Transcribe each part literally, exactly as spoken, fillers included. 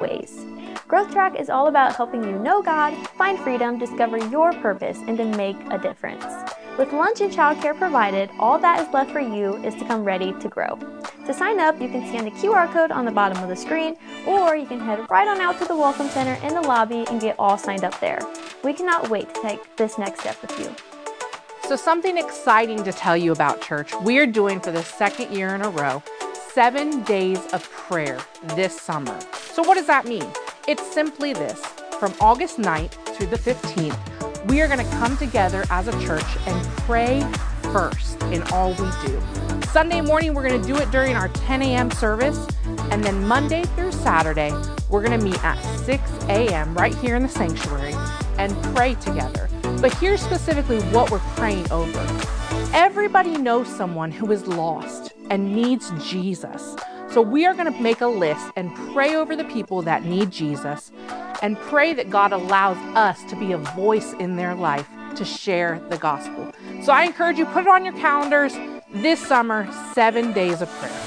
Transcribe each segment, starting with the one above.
ways. Growth Track is all about helping you know God, find freedom, discover your purpose, and to make a difference. With lunch and childcare provided, all that is left for you is to come ready to grow. To sign up, you can scan the Q R code on the bottom of the screen, or you can head right on out to the Welcome Center in the lobby and get all signed up there. We cannot wait to take this next step with you. So something exciting to tell you about, church. We are doing for the second year in a row, seven days of prayer this summer. So what does that mean? It's simply this. From August ninth through the fifteenth, we are going to come together as a church and pray first in all we do. Sunday morning, we're going to do it during our ten a.m. service. And then Monday through Saturday, we're going to meet at six a.m. right here in the sanctuary and pray together. But here's specifically what we're praying over. Everybody knows someone who is lost and needs Jesus. So we are going to make a list and pray over the people that need Jesus and pray that God allows us to be a voice in their life to share the gospel. So I encourage you, put it on your calendars this summer, seven days of prayer.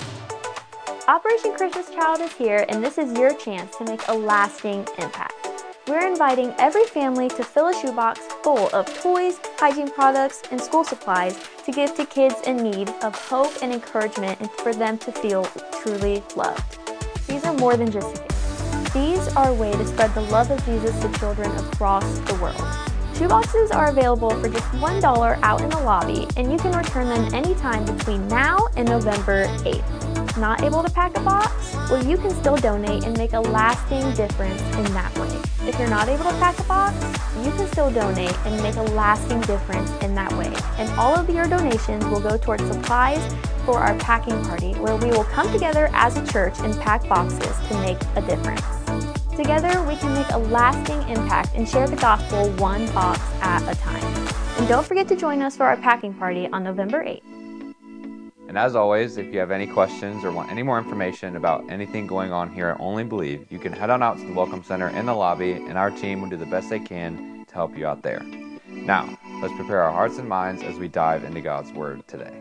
Operation Christmas Child is here, and this is your chance to make a lasting impact. We're inviting every family to fill a shoebox full of toys, hygiene products, and school supplies to give to kids in need of hope and encouragement and for them to feel truly loved. These are more than just gifts. These are a way to spread the love of Jesus to children across the world. Shoeboxes are available for just one dollar out in the lobby, and you can return them anytime between now and November eighth. Not able to pack a box? Well, you can still donate and make a lasting difference in that way. If you're not able to pack a box, you can still donate and make a lasting difference in that way. And all of your donations will go towards supplies for our packing party, where we will come together as a church and pack boxes to make a difference. Together, we can make a lasting impact and share the gospel one box at a time. And don't forget to join us for our packing party on November eighth. And as always, if you have any questions or want any more information about anything going on here at Only Believe, you can head on out to the Welcome Center in the lobby, and our team will do the best they can to help you out there. Now, let's prepare our hearts and minds as we dive into God's Word today.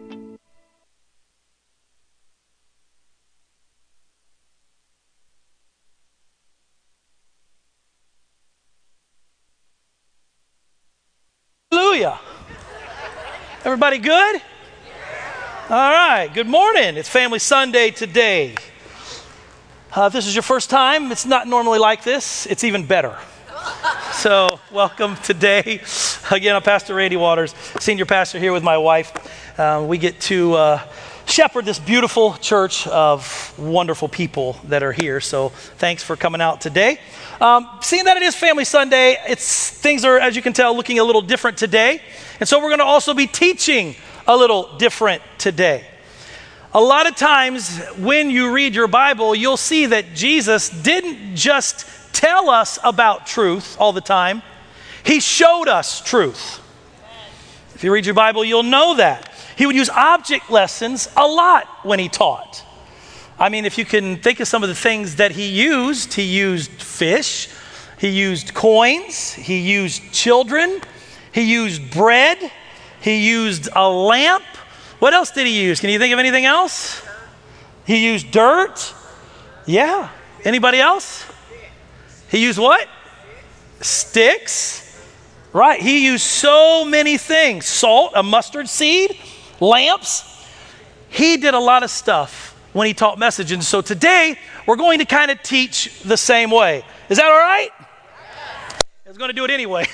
Hallelujah. Everybody good? All right, good morning. It's Family Sunday today. Uh, if this is your first time, it's not normally like this. It's even better. So welcome today. Again, I'm Pastor Randy Waters, senior pastor here with my wife. Uh, we get to uh, shepherd this beautiful church of wonderful people that are here. So thanks for coming out today. Um, seeing that it is Family Sunday, it's things are, as you can tell, looking a little different today. And so we're going to also be teaching a little different today. A lot of times when you read your Bible, you'll see that Jesus didn't just tell us about truth all the time. He showed us truth. If you read your Bible, you'll know that. He would use object lessons a lot when he taught. I mean, if you can think of some of the things that he used, he used fish, he used coins, he used children, he used bread, he used a lamp. What else did he use? Can you think of anything else? He used dirt. Yeah. Anybody else? He used what? Sticks. Right. He used so many things. Salt, a mustard seed, lamps. He did a lot of stuff when he taught message. And so today, we're going to kind of teach the same way. Is that all right? I was going to do it anyway.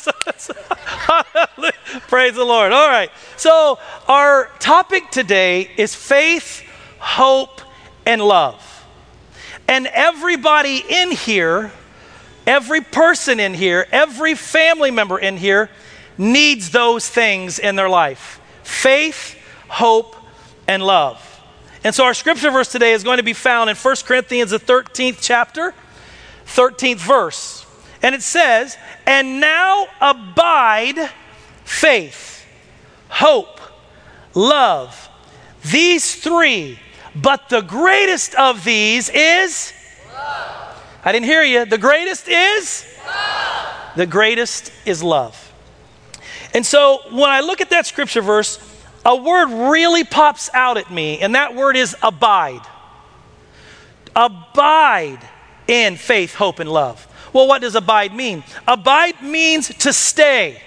Praise the Lord. All right. So our topic today is faith, hope, and love. And everybody in here, every person in here, every family member in here needs those things in their life. Faith, hope, and love. And so our scripture verse today is going to be found in First Corinthians, the thirteenth chapter, thirteenth verse. And it says, "And now abide faith, hope, love, these three, but the greatest of these is?" Love. I didn't hear you. The greatest is? Love. The greatest is love. And so when I look at that scripture verse, a word really pops out at me, and that word is abide. Abide. in faith, hope, and love. Well, what does abide mean? Abide means to stay,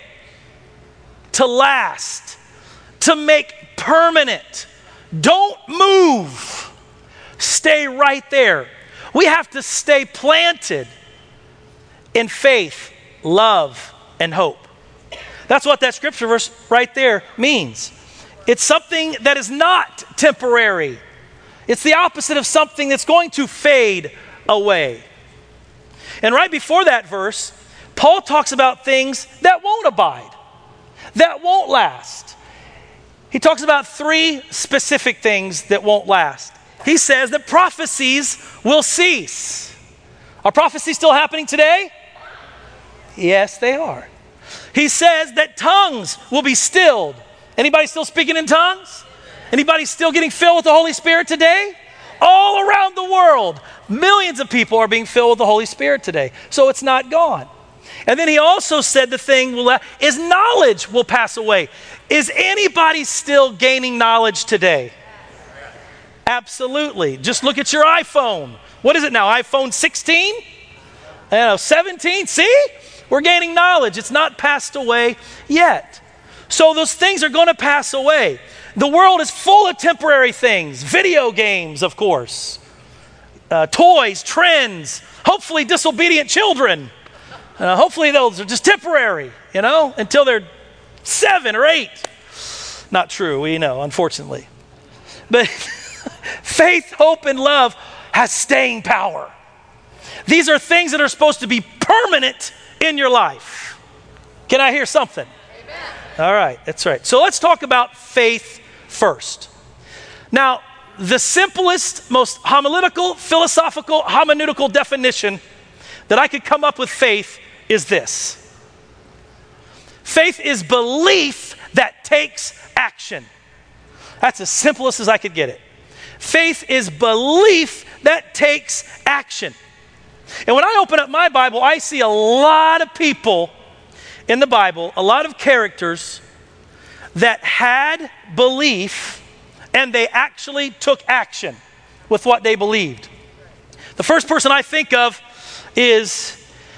to last, to make permanent. Don't move. Stay right there. We have to stay planted in faith, love, and hope. That's what that scripture verse right there means. It's something that is not temporary. It's the opposite of something that's going to fade away. And right before that verse, Paul talks about things that won't abide, that won't last. He talks about three specific things that won't last. He says that prophecies will cease. Are prophecies still happening today? Yes, they are. He says that tongues will be stilled. Anybody still speaking in tongues? Anybody still getting filled with the Holy Spirit today? All around the world, millions of people are being filled with the Holy Spirit today. So it's not gone. And then he also said the thing will, is knowledge will pass away. Is anybody still gaining knowledge today? Absolutely. Just look at your iPhone. What is it now? iPhone sixteen? I don't know, seventeen? See? We're gaining knowledge. It's not passed away yet. So those things are going to pass away. The world is full of temporary things. Video games, of course. Uh, toys, trends, hopefully disobedient children. Uh, hopefully those are just temporary, you know, until they're seven or eight. Not true, we know, unfortunately. But faith, hope, and love has staying power. These are things that are supposed to be permanent in your life. Can I hear something? Amen. All right, that's right. So let's talk about faith first. Now, the simplest, most homiletical, philosophical, hermeneutical definition that I could come up with faith is this. Faith is belief that takes action. That's as simplest as I could get it. Faith is belief that takes action. And when I open up my Bible, I see a lot of people in the Bible, a lot of characters that had belief and they actually took action with what they believed. The first person I think of is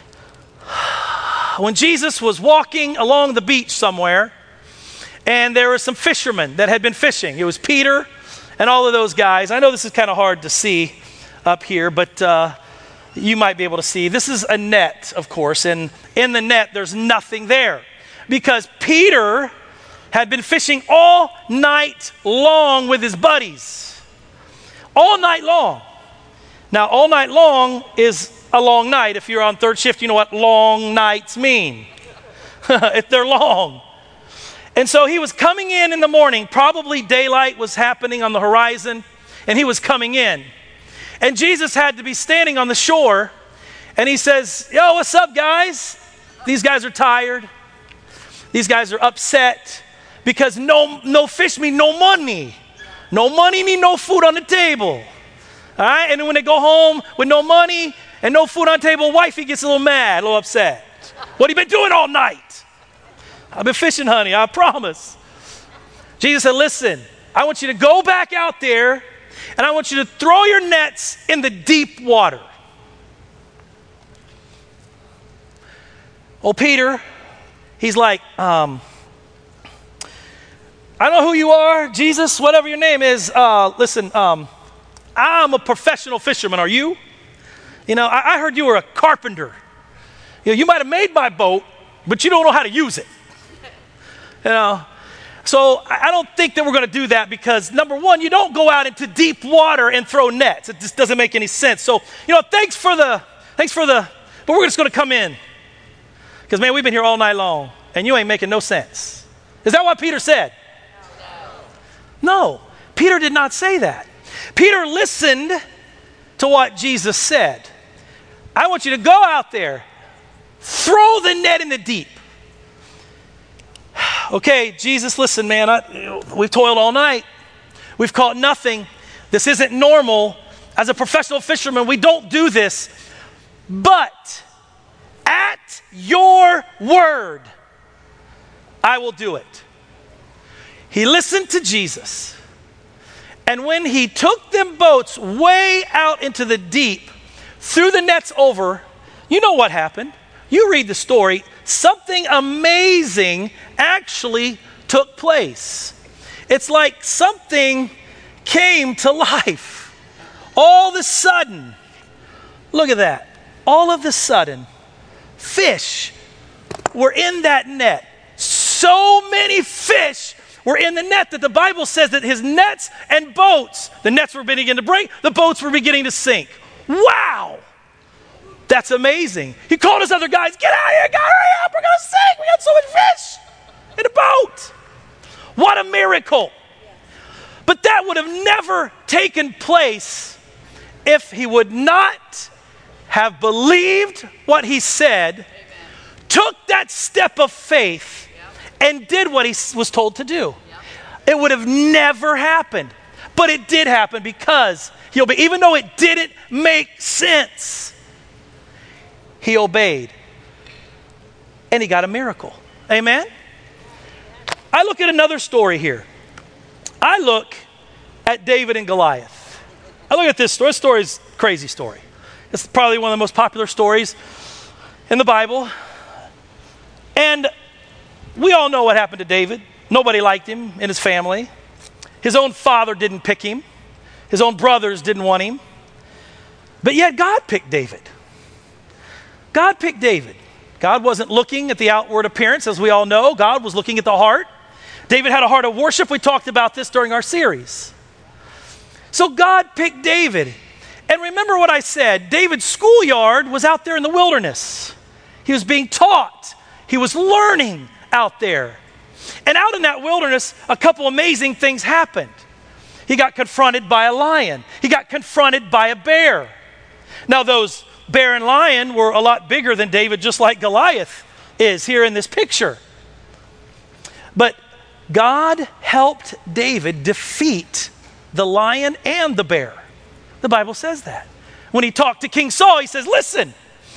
when Jesus was walking along the beach somewhere and there were some fishermen that had been fishing. It was Peter and all of those guys. I know this is kind of hard to see up here, but uh, you might be able to see. This is a net, of course, and in the net there's nothing there because Peter had been fishing all night long with his buddies. All night long. Now, all night long is a long night. If you're on third shift, you know what long nights mean. If they're long. And so he was coming in in the morning. Probably daylight was happening on the horizon, and he was coming in. And Jesus had to be standing on the shore, and he says, yo, what's up, guys? These guys are tired. These guys are upset because no, no fish mean no money. No money mean no food on the table. All right? And then when they go home with no money and no food on the table, wifey gets a little mad, a little upset. What have you been doing all night? I've been fishing, honey, I promise. Jesus said, listen, I want you to go back out there and I want you to throw your nets in the deep water. Oh, Peter, he's like, um, I don't know who you are, Jesus, whatever your name is. Uh, listen, um, I'm a professional fisherman. Are you? You know, I, I heard you were a carpenter. You know, you might have made my boat, but you don't know how to use it. You know, so I, I don't think that we're going to do that because number one, you don't go out into deep water and throw nets. It just doesn't make any sense. So, you know, thanks for the, thanks for the, but we're just going to come in because man, we've been here all night long and you ain't making no sense. Is that what Peter said? No, Peter did not say that. Peter listened to what Jesus said. I want you to go out there, throw the net in the deep. Okay, Jesus, listen, man, I, we've toiled all night. We've caught nothing. This isn't normal. As a professional fisherman, we don't do this. But at your word, I will do it. He listened to Jesus. And when he took them boats way out into the deep, threw the nets over. You know what happened. You read the story. Something amazing actually took place. It's like something came to life. All of a sudden, look at that. All of a sudden, fish were in that net. So many fish were in the net that the Bible says that his nets and boats, the nets were beginning to break, the boats were beginning to sink. Wow! That's amazing. He called his other guys, get out of here, guys, hurry up, we're going to sink. We got so much fish in the boat. What a miracle. But that would have never taken place if he would not have believed what he said, Amen. Took that step of faith, yep. and did what he was told to do. Yep. It would have never happened. But it did happen because he obeyed. Even though it didn't make sense, he obeyed. And he got a miracle. Amen? I look at another story here. I look at David and Goliath. I look at this story. This story is a crazy story. It's probably one of the most popular stories in the Bible. And we all know what happened to David. Nobody liked him in his family. His own father didn't pick him. His own brothers didn't want him. But yet God picked David. God picked David. God wasn't looking at the outward appearance, as we all know. God was looking at the heart. David had a heart of worship. We talked about this during our series. So God picked David. And remember what I said, David's schoolyard was out there in the wilderness. He was being taught. He was learning out there. And out in that wilderness, a couple amazing things happened. He got confronted by a lion. He got confronted by a bear. Now those bear and lion were a lot bigger than David, just like Goliath is here in this picture. But God helped David defeat the lion and the bear. The Bible says that. When he talked to King Saul, he says, listen,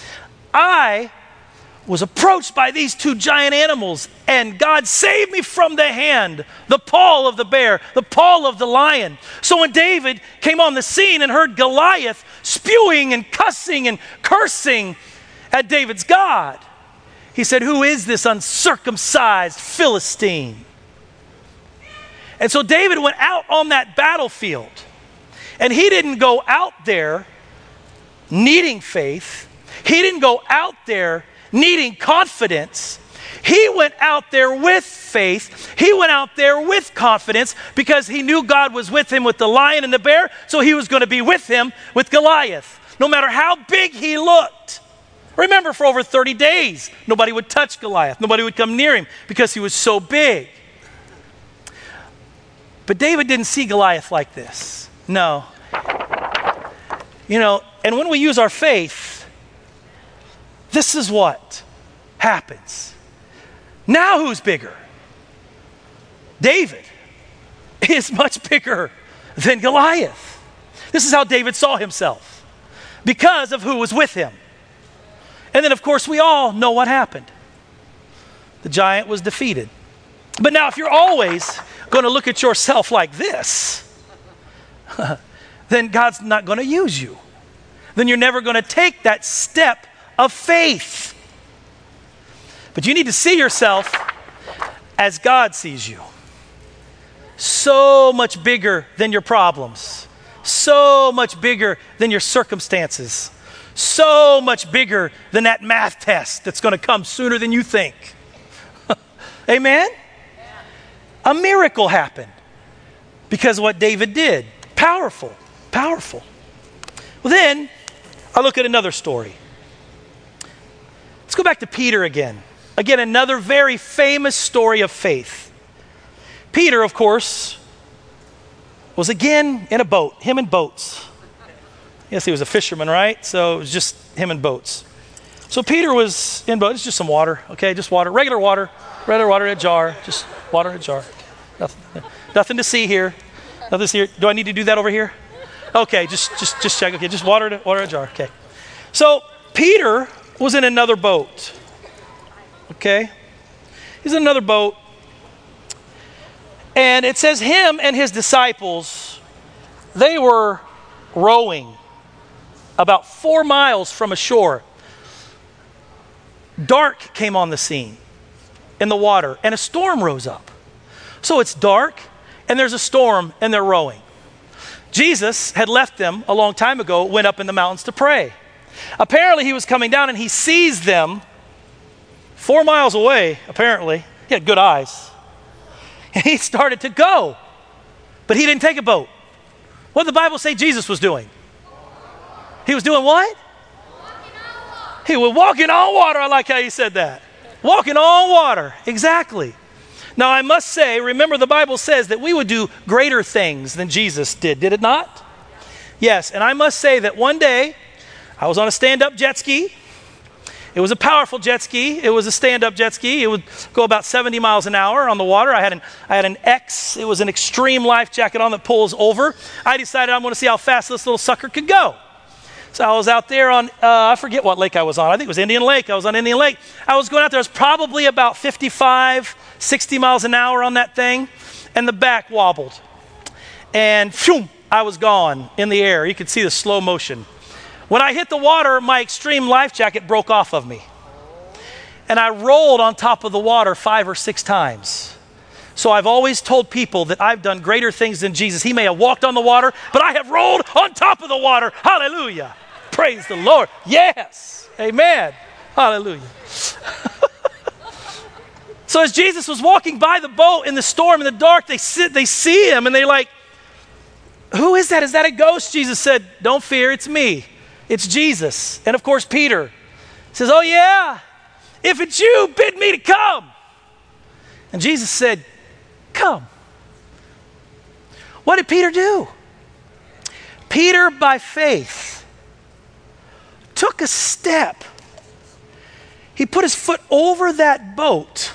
I was approached by these two giant animals, and God saved me from the hand, the paw of the bear, the paw of the lion. So when David came on the scene and heard Goliath spewing and cussing and cursing at David's God, he said, who is this uncircumcised Philistine? And so David went out on that battlefield. And he didn't go out there needing faith. He didn't go out there needing confidence. He went out there with faith. He went out there with confidence because he knew God was with him with the lion and the bear, so he was going to be with him with Goliath, no matter how big he looked. Remember, for over thirty days, nobody would touch Goliath. Nobody would come near him because he was so big. But David didn't see Goliath like this. No. You know, and when we use our faith, this is what happens. Now who's bigger? David is much bigger than Goliath. This is how David saw himself because of who was with him. And then, of course, we all know what happened. The giant was defeated. But now if you're always going to look at yourself like this, then God's not going to use you. Then you're never going to take that step of faith. But you need to see yourself as God sees you. So much bigger than your problems. So much bigger than your circumstances. So much bigger than that math test that's going to come sooner than you think. Amen? A miracle happened because of what David did. Powerful, powerful. Well, then I look at another story. Let's go back to Peter again. Again, another very famous story of faith. Peter, of course, was again in a boat, him and boats. Yes, he was a fisherman, right? So it was just him and boats. So Peter was in boat. It's just some water, okay? Just water, regular water, regular water in a jar, just water in a jar. Nothing, nothing to see here. Nothing to see here. Do I need to do that over here? Okay, just just just check. Okay, just water, water in a jar. Okay. So Peter was in another boat. Okay, he's in another boat, and it says him and his disciples, they were rowing about four miles from a shore. Dark came on the scene in the water, and a storm rose up. So it's dark, and there's a storm, and they're rowing. Jesus had left them a long time ago, went up in the mountains to pray. Apparently, he was coming down, and he sees them four miles away, apparently. He had good eyes. And he started to go, but he didn't take a boat. What did the Bible say Jesus was doing? He was doing what? He was walking on water. I like how you said that. Walking on water. Exactly. Now, I must say, remember the Bible says that we would do greater things than Jesus did, did it not? Yes, and I must say that one day, I was on a stand-up jet ski. It was a powerful jet ski. It was a stand-up jet ski. It would go about seventy miles an hour on the water. I had an, I had an X. It was an extreme life jacket on that pulls over. I decided I want to see how fast this little sucker could go. So I was out there on, uh, I forget what lake I was on. I think it was Indian Lake. I was on Indian Lake. I was going out there. I was probably about fifty-five, sixty miles an hour on that thing. And the back wobbled. And phew, I was gone in the air. You could see the slow motion. When I hit the water, my extreme life jacket broke off of me. And I rolled on top of the water five or six times. So I've always told people that I've done greater things than Jesus. He may have walked on the water, but I have rolled on top of the water. Hallelujah. Praise the Lord. Yes. Amen. Hallelujah. So as Jesus was walking by the boat in the storm, in the dark, they sit, they see him and they like, who is that? Is that a ghost? Jesus said, don't fear, it's me. It's Jesus. And of course, Peter says, oh yeah, if it's you, bid me to come. And Jesus said, come. What did Peter do? Peter, by faith, took a step. He put his foot over that boat.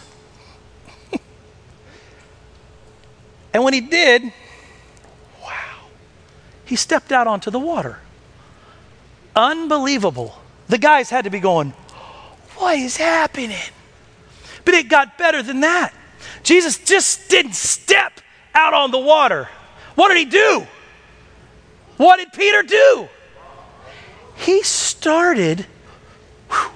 And when he did, wow, he stepped out onto the water. Unbelievable. The guys had to be going, what is happening? But it got better than that. Jesus just didn't step out on the water. What did he do? What did Peter do? He started whew,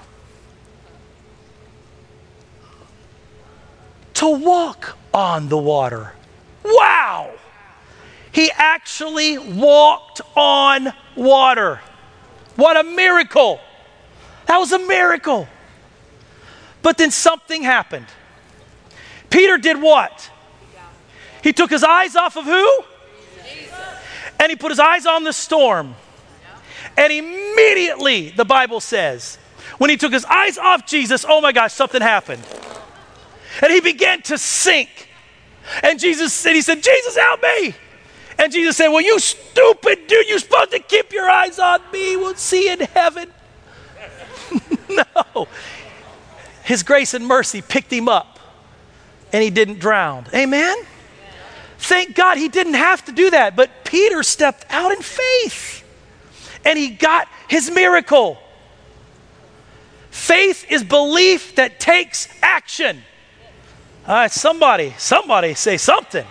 to walk on the water. Wow! He actually walked on water. What a miracle. That was a miracle. But then something happened. Peter did what? He took his eyes off of who? Jesus. And he put his eyes on the storm. And immediately, the Bible says, when he took his eyes off Jesus, oh my gosh, something happened. And he began to sink. And Jesus said, he said, Jesus, help me. And Jesus said, well, you stupid dude, you're supposed to keep your eyes on me. We'll see in heaven. No. His grace and mercy picked him up and he didn't drown. Amen? Thank God he didn't have to do that. But Peter stepped out in faith and he got his miracle. Faith is belief that takes action. All right, somebody, somebody say something.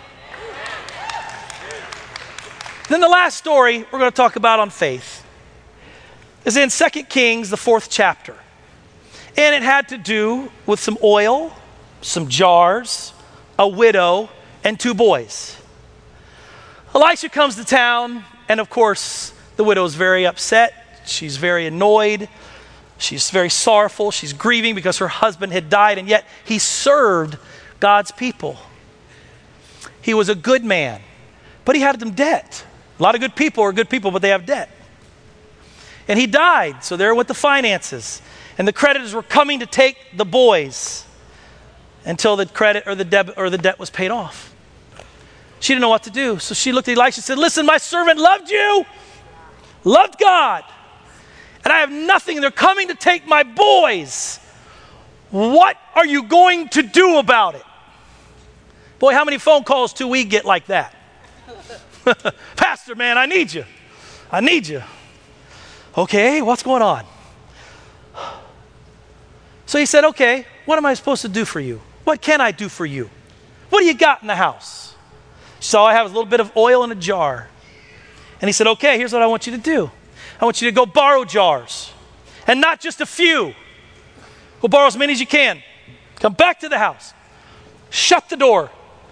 Then the last story we're going to talk about on faith is in Second Kings, the fourth chapter. And it had to do with some oil, some jars, a widow, and two boys. Elisha comes to town, and of course, the widow is very upset. She's very annoyed. She's very sorrowful. She's grieving because her husband had died, and yet he served God's people. He was a good man, but he had them debt. A lot of good people are good people, but they have debt. And he died, so there went the finances. And the creditors were coming to take the boys until the credit or the debit or the debt was paid off. She didn't know what to do. So she looked at Elisha and said, listen, my servant loved you, loved God, and I have nothing. They're coming to take my boys. What are you going to do about it? Boy, how many phone calls do we get like that? Pastor, man, I need you. I need you. Okay, what's going on? So he said, okay, what am I supposed to do for you? What can I do for you? What do you got in the house? So I have a little bit of oil in a jar. And he said, okay, here's what I want you to do. I want you to go borrow jars. And not just a few. Go borrow as many as you can. Come back to the house. Shut the door.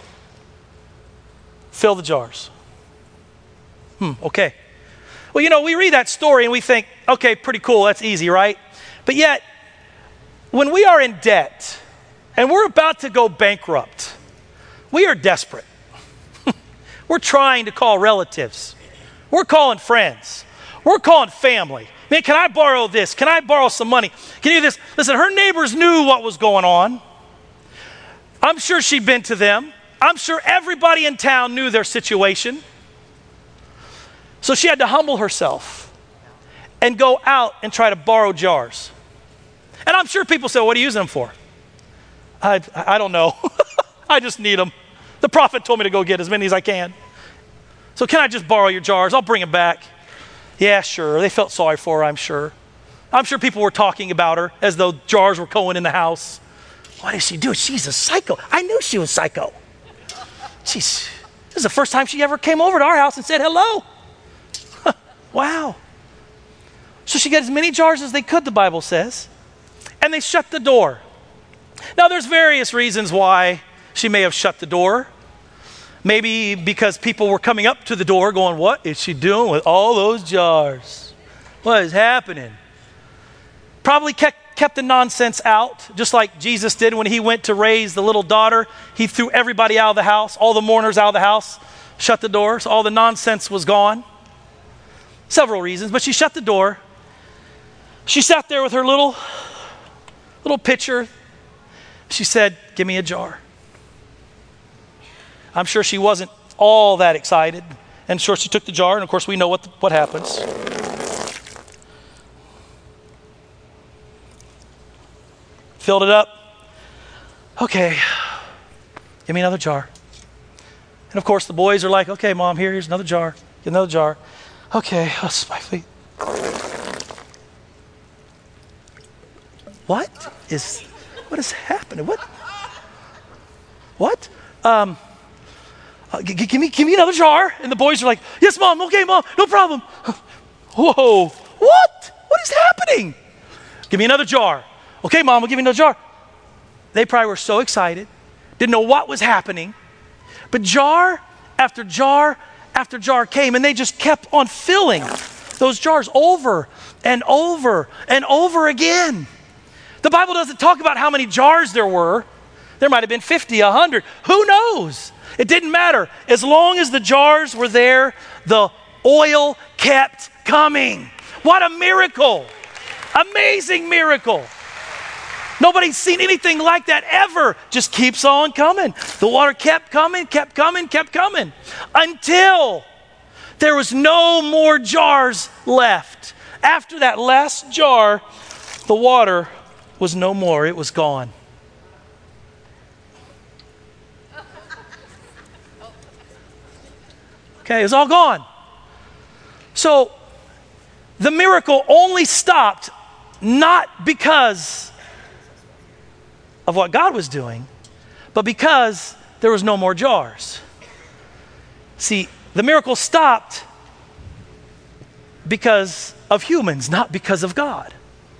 Fill the jars. Hmm, okay. Well, you know, we read that story and we think, okay, pretty cool, that's easy, right? But yet, when we are in debt and we're about to go bankrupt, we are desperate. We're trying to call relatives. We're calling friends. We're calling family. Man, can I borrow this? Can I borrow some money? Can you do this? Listen, her neighbors knew what was going on. I'm sure she'd been to them. I'm sure everybody in town knew their situation. So she had to humble herself and go out and try to borrow jars. And I'm sure people say, what are you using them for? I, I don't know. I just need them. The prophet told me to go get as many as I can. So can I just borrow your jars? I'll bring them back. Yeah, sure. They felt sorry for her, I'm sure. I'm sure people were talking about her as though jars were going in the house. What did she do? She's a psycho. I knew she was psycho. Jeez, this is the first time she ever came over to our house and said hello. Wow. So she got as many jars as they could, the Bible says, and they shut the door. Now, there's various reasons why she may have shut the door. Maybe because people were coming up to the door going, what is she doing with all those jars? What is happening? Probably kept, kept the nonsense out, just like Jesus did when he went to raise the little daughter. He threw everybody out of the house, all the mourners out of the house, shut the doors, all the nonsense was gone. Several reasons, but she shut the door. She sat there with her little, little pitcher. She said, give me a jar. I'm sure she wasn't all that excited. And sure, she took the jar, and of course we know what, the, what happens. Filled it up. Okay, give me another jar. And of course the boys are like, okay, Mom, here, here's another jar. Get another jar. Okay, that's my feet. What is, what is happening? What? What? Um, uh, g- give me, give me another jar. And the boys are like, yes, Mom. Okay, Mom. No problem. Whoa. What? What is happening? Give me another jar. Okay, Mom, we'll give you another jar. They probably were so excited, didn't know what was happening. But jar after jar after jar came, and they just kept on filling those jars over and over and over again. The Bible doesn't talk about how many jars there were. There might have been fifty, one hundred. Who knows? It didn't matter. As long as the jars were there, the oil kept coming. What a miracle. Amazing miracle. Nobody's seen anything like that ever. Just keeps on coming. The water kept coming, kept coming, kept coming. Until there was no more jars left. After that last jar, the water was no more. It was gone. Okay, it was all gone. So the miracle only stopped not because of what God was doing, but because there was no more jars. See, the miracle stopped because of humans, not because of God.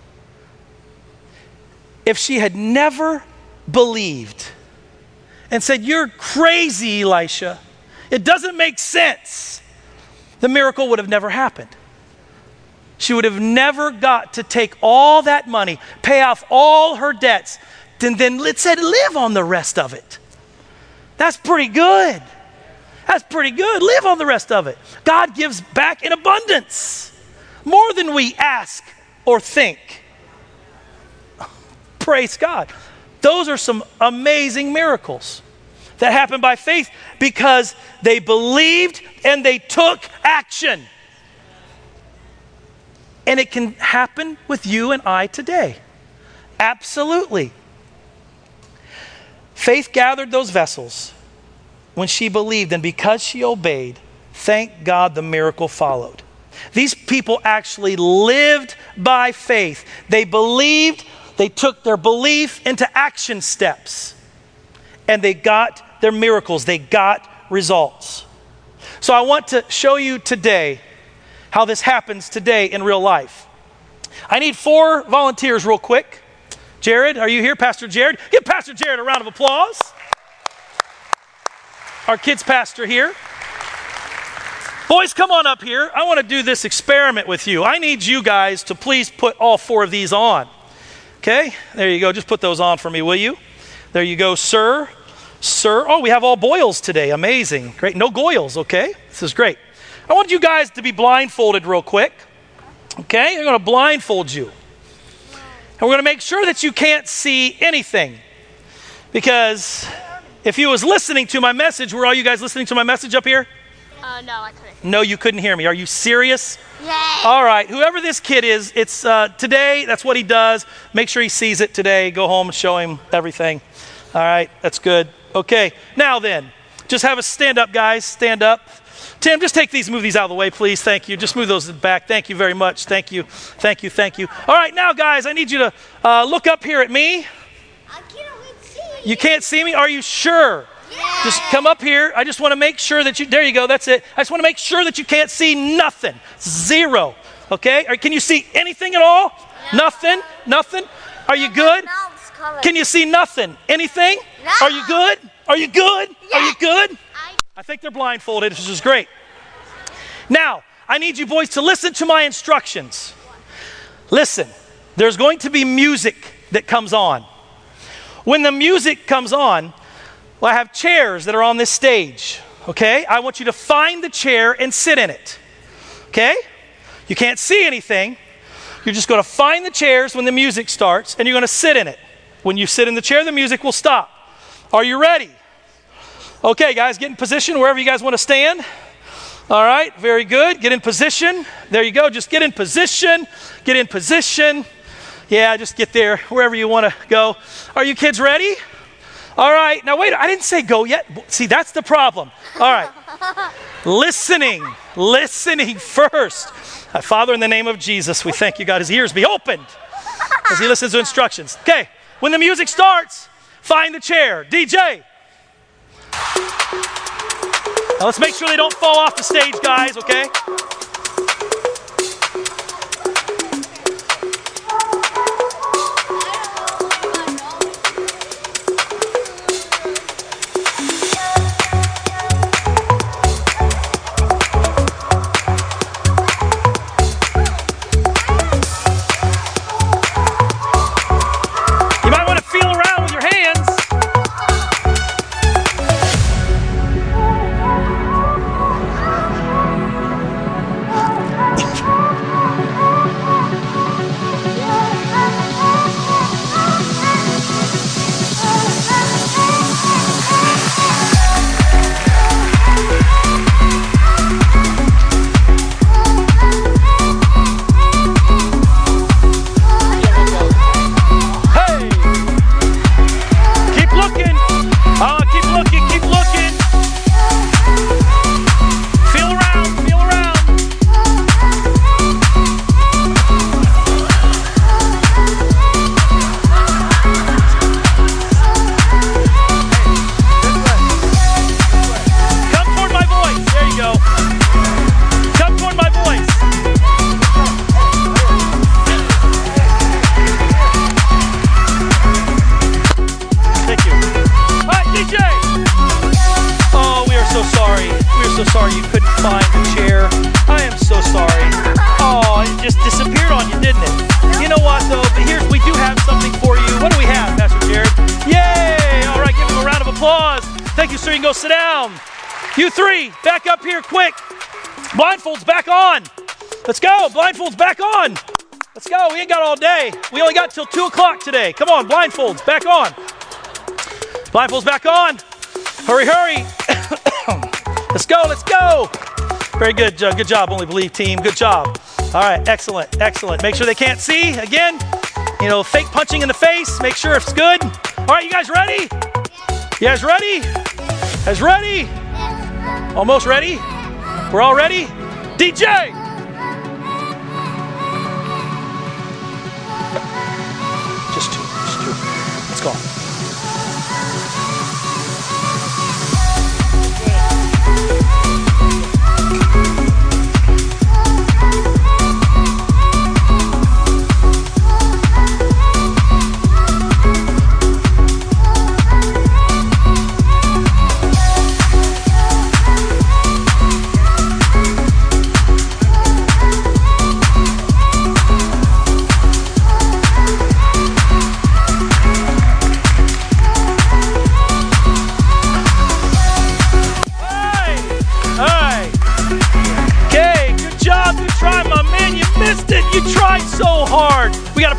If she had never believed and said, you're crazy, Elisha, it doesn't make sense, the miracle would have never happened. She would have never got to take all that money, pay off all her debts, and then it said live on the rest of it. That's pretty good. That's pretty good. Live on the rest of it. God gives back in abundance, more than we ask or think. Praise God. Those are some amazing miracles that happened by faith because they believed and they took action. And it can happen with you and I today. Absolutely. Faith gathered those vessels when she believed, and because she obeyed, thank God the miracle followed. These people actually lived by faith. They believed, they took their belief into action steps, and they got their miracles, they got results. So I want to show you today how this happens today in real life. I need four volunteers real quick. Jared, are you here? Pastor Jared? Give Pastor Jared a round of applause. Our kids pastor here. Boys, come on up here. I want to do this experiment with you. I need you guys to please put all four of these on. Okay? There you go. Just put those on for me, will you? There you go, sir. Sir. Oh, we have all boils today. Amazing. Great. No goyles, okay? This is great. I want you guys to be blindfolded real quick. Okay? I'm going to blindfold you. And we're going to make sure that you can't see anything. Because if you was listening to my message, were all you guys listening to my message up here? Uh, no, I couldn't. No, you couldn't hear me. Are you serious? Yay! All right. Whoever this kid is, it's uh, today. That's what he does. Make sure he sees it today. Go home and show him everything. All right. That's good. Okay. Now then, just have us stand up, guys. Stand up. Tim, just take these, move these out of the way, please. Thank you. Just move those back. Thank you very much. Thank you. Thank you. Thank you. All right. Now, guys, I need you to uh, look up here at me. I can't see. You can't see me? Are you sure? Yeah. Just come up here. I just want to make sure that you, there you go, that's it. I just want to make sure that you can't see nothing. Zero. Okay? Or can you see anything at all? No. Nothing? Nothing? Are you good? Can you see nothing? Anything? No. Are you good? Are you good? Yeah. Are you good? I, I think they're blindfolded, which is great. Now, I need you boys to listen to my instructions. Listen, there's going to be music that comes on. When the music comes on, well, I have chairs that are on this stage, okay? I want you to find the chair and sit in it, okay? You can't see anything. You're just going to find the chairs when the music starts, and you're going to sit in it. When you sit in the chair, the music will stop. Are you ready? Okay, guys, get in position wherever you guys want to stand. All right, very good. Get in position. There you go. Just get in position. Get in position. Yeah, just get there wherever you want to go. Are you kids ready? All right. Now, wait. I didn't say go yet. See, that's the problem. All right. Listening. Listening first. Uh, Father, in the name of Jesus, we thank you, God. His ears be opened as he listens to instructions. Okay. When the music starts, find the chair. D J. Now, let's make sure they don't fall off the stage, guys, okay? Sit down. You three, back up here quick. Blindfolds back on. Let's go. Blindfolds back on. Let's go. We ain't got all day. We only got till two o'clock today. Come on, blindfolds back on. Blindfolds back on. Hurry, hurry. Let's go. Let's go. Very good. Uh, good job, Only Believe team. Good job. All right. Excellent. Excellent. Make sure they can't see. Again, you know, fake punching in the face. Make sure it's good. All right. You guys ready? You guys ready? Guys ready? Almost ready? We're all ready? D J! Just two, just two. Let's go.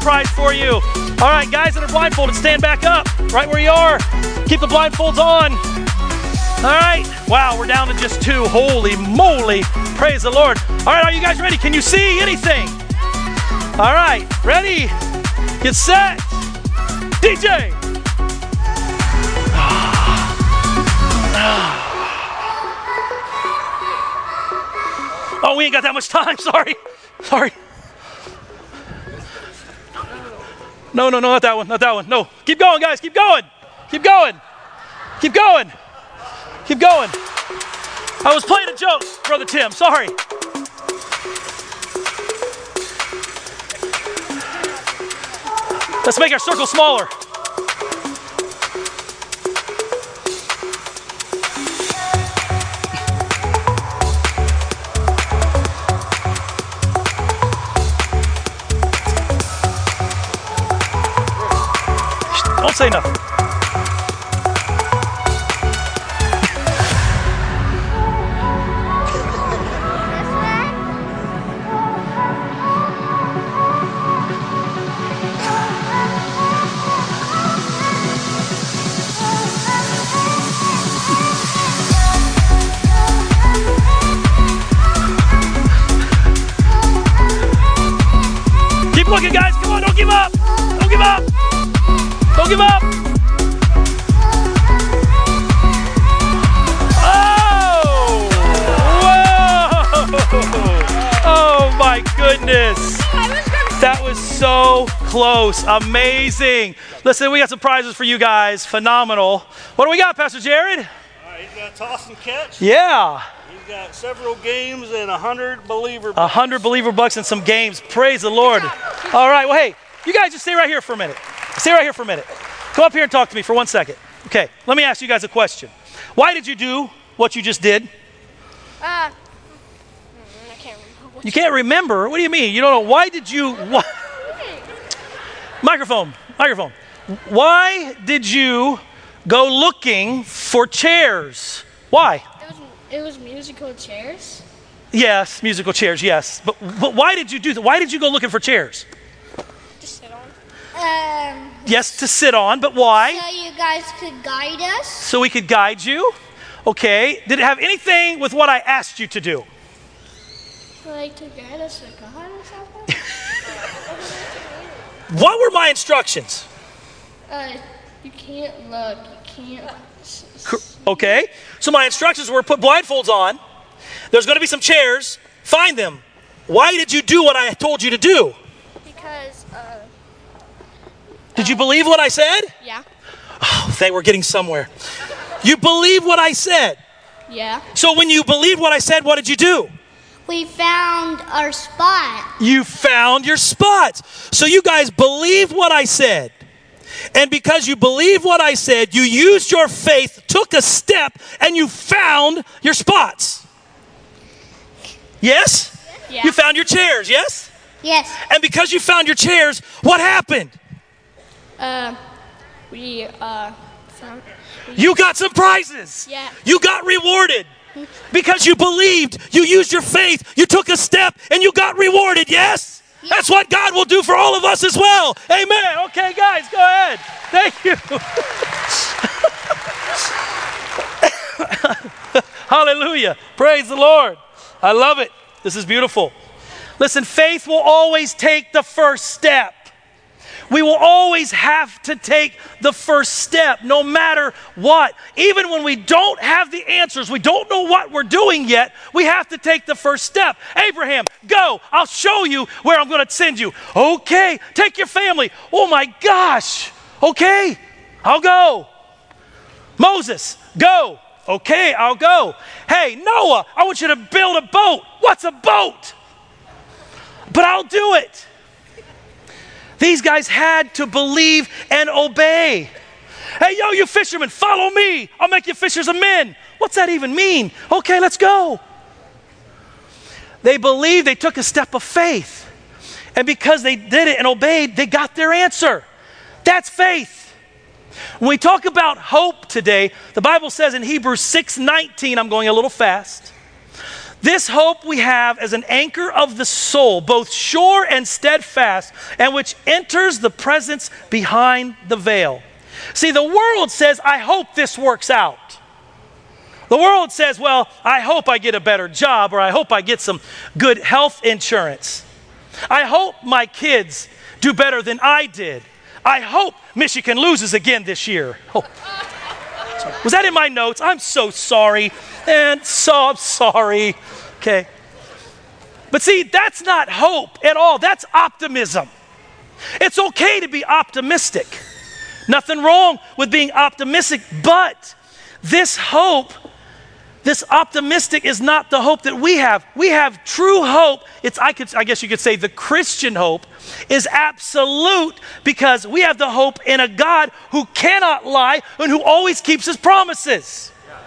prize for you. All right, guys that are blindfolded, stand back up right where you are. Keep the blindfolds on. All right. Wow, we're down to just two. Holy moly. Praise the Lord. All right, are you guys ready? Can you see anything? All right, ready? Get set. D J. Oh, we ain't got that much time. Sorry. Sorry. No, no, no, not that one. Not that one. No. Keep going, guys. Keep going. Keep going. Keep going. Keep going. I was playing a joke, Brother Tim. Sorry. Let's make our circle smaller. Don't say nothing. Keep looking, guys. Come on, don't give up. Don't give up. Don't give up. Oh! Whoa! Oh my goodness. That was so close. Amazing. Listen, we got some prizes for you guys. Phenomenal. What do we got, Pastor Jared? All right, he's got a toss and catch. Yeah. He's got several games and a hundred believer A bucks. hundred believer bucks and some games. Praise the Lord. All right. Well, hey, you guys just stay right here for a minute. Stay right here for a minute. Come up here and talk to me for one second. Okay, let me ask you guys a question. Why did you do what you just did? Uh, I can't remember. You can't remember? What do you mean? You don't know. Why did you... Why? Microphone, microphone. Why did you go looking for chairs? Why? It was, it was musical chairs. Yes, musical chairs, yes. But, but why did you do that? Why did you go looking for chairs? To sit on. Um, Yes, to sit on, but why? so you guys could guide us. So we could guide you. Okay. Did it have anything with what I asked you to do? Like to guide us to God or something? What were my instructions? uh, you can't look. You can't. s- s- Okay. So my instructions were put blindfolds on. There's going to be some chairs. Find them. Why did you do what I told you to do? Because, uh, Did you believe what I said? yeah. Oh, they were getting somewhere. You believe what I said. Yeah. So when you believed what I said, what did you do? We found our spot. You found your spot. So you guys believed what I said. And because you believed what I said, you used your faith, took a step, and you found your spots. Yes? Yeah. You found your chairs, yes? Yes. And because you found your chairs, what happened? Uh, we, uh, found. You got some prizes. Yeah. You got rewarded. Because you believed, you used your faith, you took a step, and you got rewarded, yes? Yeah. That's what God will do for all of us as well. Amen. Okay, guys, go ahead. Thank you. Hallelujah. Praise the Lord. I love it. This is beautiful. Listen, faith will always take the first step. We will always have to take the first step, no matter what. Even when we don't have the answers, we don't know what we're doing yet, we have to take the first step. Abraham, go. I'll show you where I'm going to send you. Okay, take your family. Oh my gosh. Okay, I'll go. Moses, go. Okay, I'll go. Hey, Noah, I want you to build a boat. What's a boat? But I'll do it. These guys had to believe and obey. Hey, yo, you fishermen, follow me. I'll make you fishers of men. What's that even mean? Okay, let's go. They believed, they took a step of faith. And because they did it and obeyed, they got their answer. That's faith. When we talk about hope today, the Bible says in Hebrews six nineteen, I'm going a little fast, This hope we have as an anchor of the soul, both sure and steadfast, and which enters the presence behind the veil. See, the world says, I hope this works out. The world says, well, I hope I get a better job, or I hope I get some good health insurance. I hope my kids do better than I did. I hope Michigan loses again this year. Oh. Was that in my notes? I'm so sorry. And so I'm sorry. Okay. But see, that's not hope at all. That's optimism. It's okay to be optimistic. Nothing wrong with being optimistic, but this hope, this optimistic is not the hope that we have. We have true hope. It's, I could, I guess you could say the Christian hope is absolute because we have the hope in a God who cannot lie and who always keeps his promises.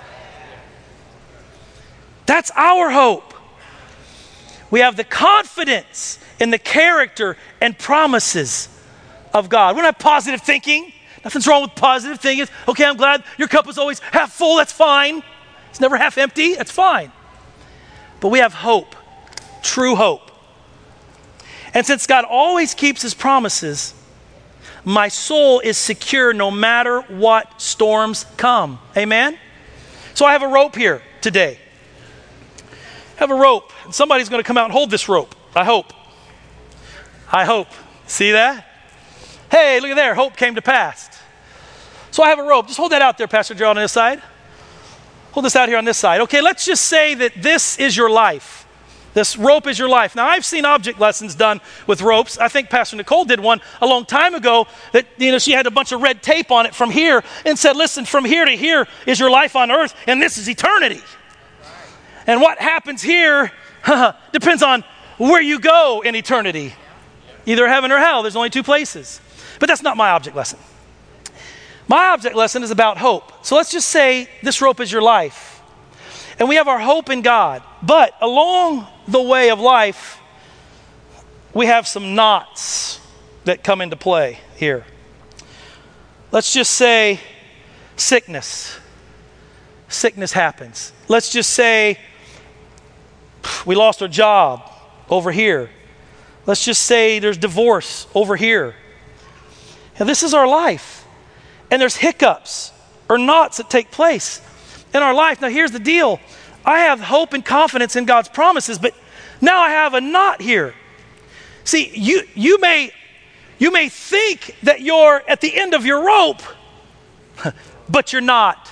That's our hope. We have the confidence in the character and promises of God. We don't have positive thinking. Nothing's wrong with positive thinking. Okay, I'm glad your cup is always half full. That's fine. It's never half empty. That's fine. But we have hope, true hope. And since God always keeps his promises, my soul is secure no matter what storms come. Amen? So I have a rope here today. I have a rope. And somebody's going to come out and hold this rope. I hope. I hope. See that? Hey, look at there. Hope came to pass. So I have a rope. Just hold that out there, Pastor Gerald, on this side. Hold this out here on this side. Okay, let's just say that this is your life. This rope is your life. Now, I've seen object lessons done with ropes. I think Pastor Nicole did one a long time ago that, you know, she had a bunch of red tape on it from here and said, listen, from here to here is your life on earth, and this is eternity. And what happens here depends on where you go in eternity. Either heaven or hell. There's only two places. But that's not my object lesson. My object lesson is about hope. So let's just say this rope is your life. And we have our hope in God. But along the way of life, we have some knots that come into play here. Let's just say sickness. Sickness happens. Let's just say we lost our job over here. Let's just say there's divorce over here. And this is our life. And there's hiccups or knots that take place in our life. Now here's the deal. I have hope and confidence in God's promises, but now I have a knot here. See, you you may you may think that you're at the end of your rope, but you're not.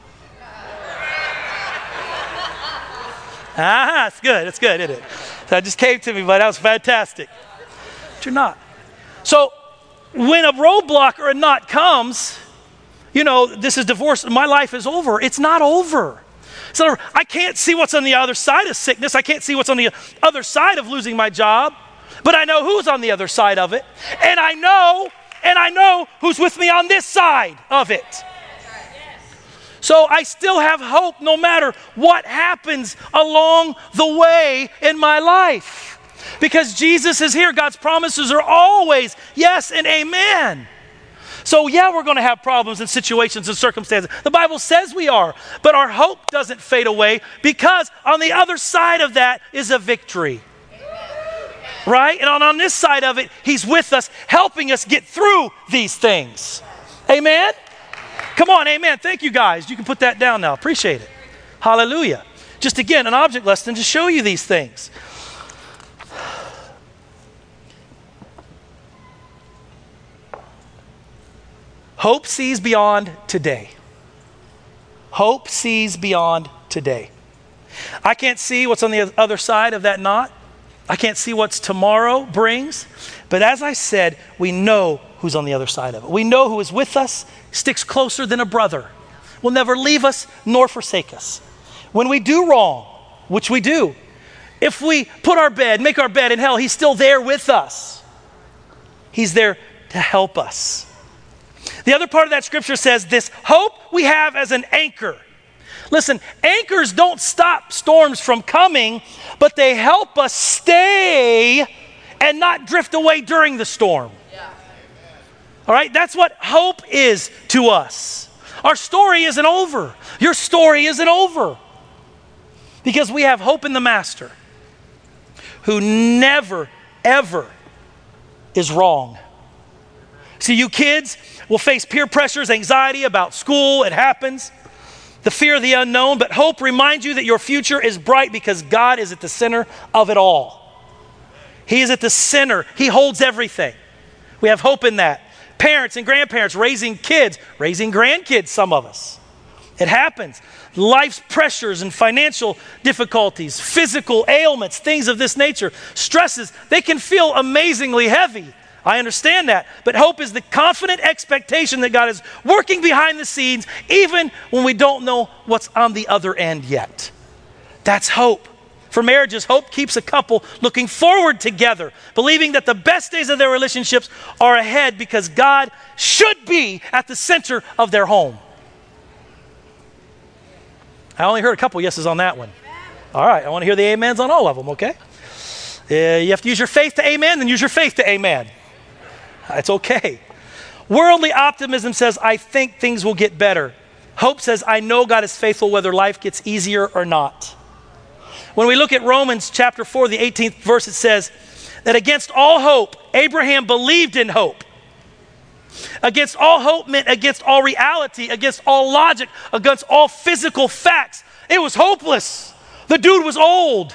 Ah, it's good. It's good, isn't it? That just came to me, but that was fantastic. But you're not. So when a roadblock or a knot comes, you know, this is divorce, my life is over. It's not over. So I can't see what's on the other side of sickness. I can't see what's on the other side of losing my job, but I know who's on the other side of it. And I know, and I know who's with me on this side of it. So I still have hope no matter what happens along the way in my life. Because Jesus is here. God's promises are always yes and amen. So yeah, we're going to have problems and situations and circumstances. The Bible says we are. But our hope doesn't fade away because on the other side of that is a victory. Right? And on, on this side of it, he's with us, helping us get through these things. Amen? Come on, amen. Thank you guys. You can put that down now. Appreciate it. Hallelujah. Just again, an object lesson to show you these things. Hope sees beyond today. Hope sees beyond today. I can't see what's on the other side of that knot. I can't see what tomorrow brings. But as I said, we know who's on the other side of it. We know who is with us, sticks closer than a brother, will never leave us nor forsake us. When we do wrong, which we do, if we put our bed, make our bed in hell, he's still there with us. He's there to help us. The other part of that scripture says this hope we have as an anchor. Listen, anchors don't stop storms from coming, but they help us stay and not drift away during the storm. Yeah. All right, that's what hope is to us. Our story isn't over. Your story isn't over. Because we have hope in the Master, who never, ever is wrong. See, you kids will face peer pressures, anxiety about school. It happens. The fear of the unknown. But hope reminds you that your future is bright because God is at the center of it all. He is at the center. He holds everything. We have hope in that. Parents and grandparents raising kids, raising grandkids, some of us. It happens. Life's pressures and financial difficulties, physical ailments, things of this nature, stresses, they can feel amazingly heavy. I understand that. But hope is the confident expectation that God is working behind the scenes even when we don't know what's on the other end yet. That's hope. For marriages, hope keeps a couple looking forward together, believing that the best days of their relationships are ahead because God should be at the center of their home. I only heard a couple yeses on that one. All right, I want to hear the amens on all of them, okay? Uh, you have to use your faith to amen, then use your faith to amen. It's okay. Worldly optimism says, I think things will get better. Hope says, I know God is faithful whether life gets easier or not. When we look at Romans chapter four, the eighteenth verse, it says that against all hope, Abraham believed in hope. Against all hope meant against all reality, against all logic, against all physical facts. It was hopeless. The dude was old.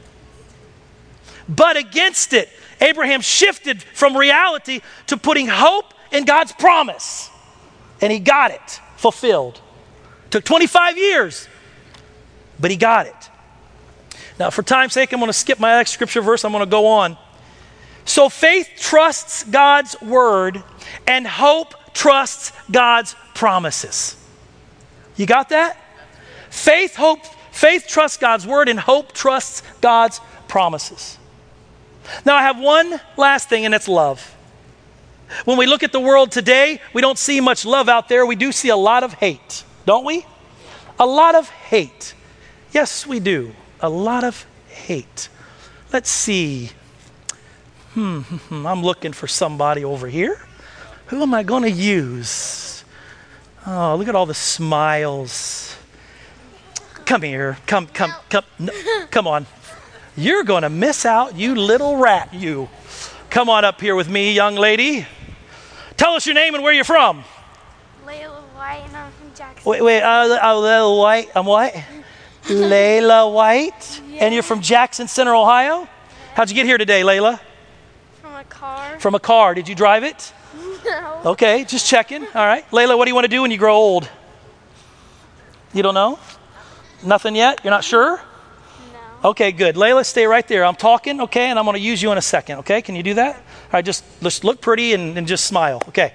But against it, Abraham shifted from reality to putting hope in God's promise. And he got it fulfilled. Took twenty-five years, but he got it. Now, for time's sake, I'm going to skip my next scripture verse. I'm going to go on. So faith trusts God's word, and hope trusts God's promises. You got that? Faith, hope, faith trusts God's word, and hope trusts God's promises. Now, I have one last thing, and it's love. When we look at the world today, we don't see much love out there. We do see a lot of hate, don't we? A lot of hate. Yes, we do. A lot of hate. Let's see. Hmm, I'm looking for somebody over here. Who am I going to use? Oh, look at all the smiles. Come here. Come, come, come. No, come on. You're going to miss out, you little rat, you. Come on up here with me, young lady. Tell us your name and where you're from. Layla White, and I'm from Jackson. Wait, wait, uh, uh, Layla White. I'm what? Layla White. Yeah. And you're from Jackson Center, Ohio? How'd you get here today, Layla? From a car. From a car. Did you drive it? No. Okay, just checking. All right. Layla, what do you want to do when you grow old? You don't know? Nothing yet? You're not sure? No. Okay, good. Layla, stay right there. I'm talking, okay, and I'm going to use you in a second, okay? Can you do that? All right, just, just look pretty and, and just smile, okay?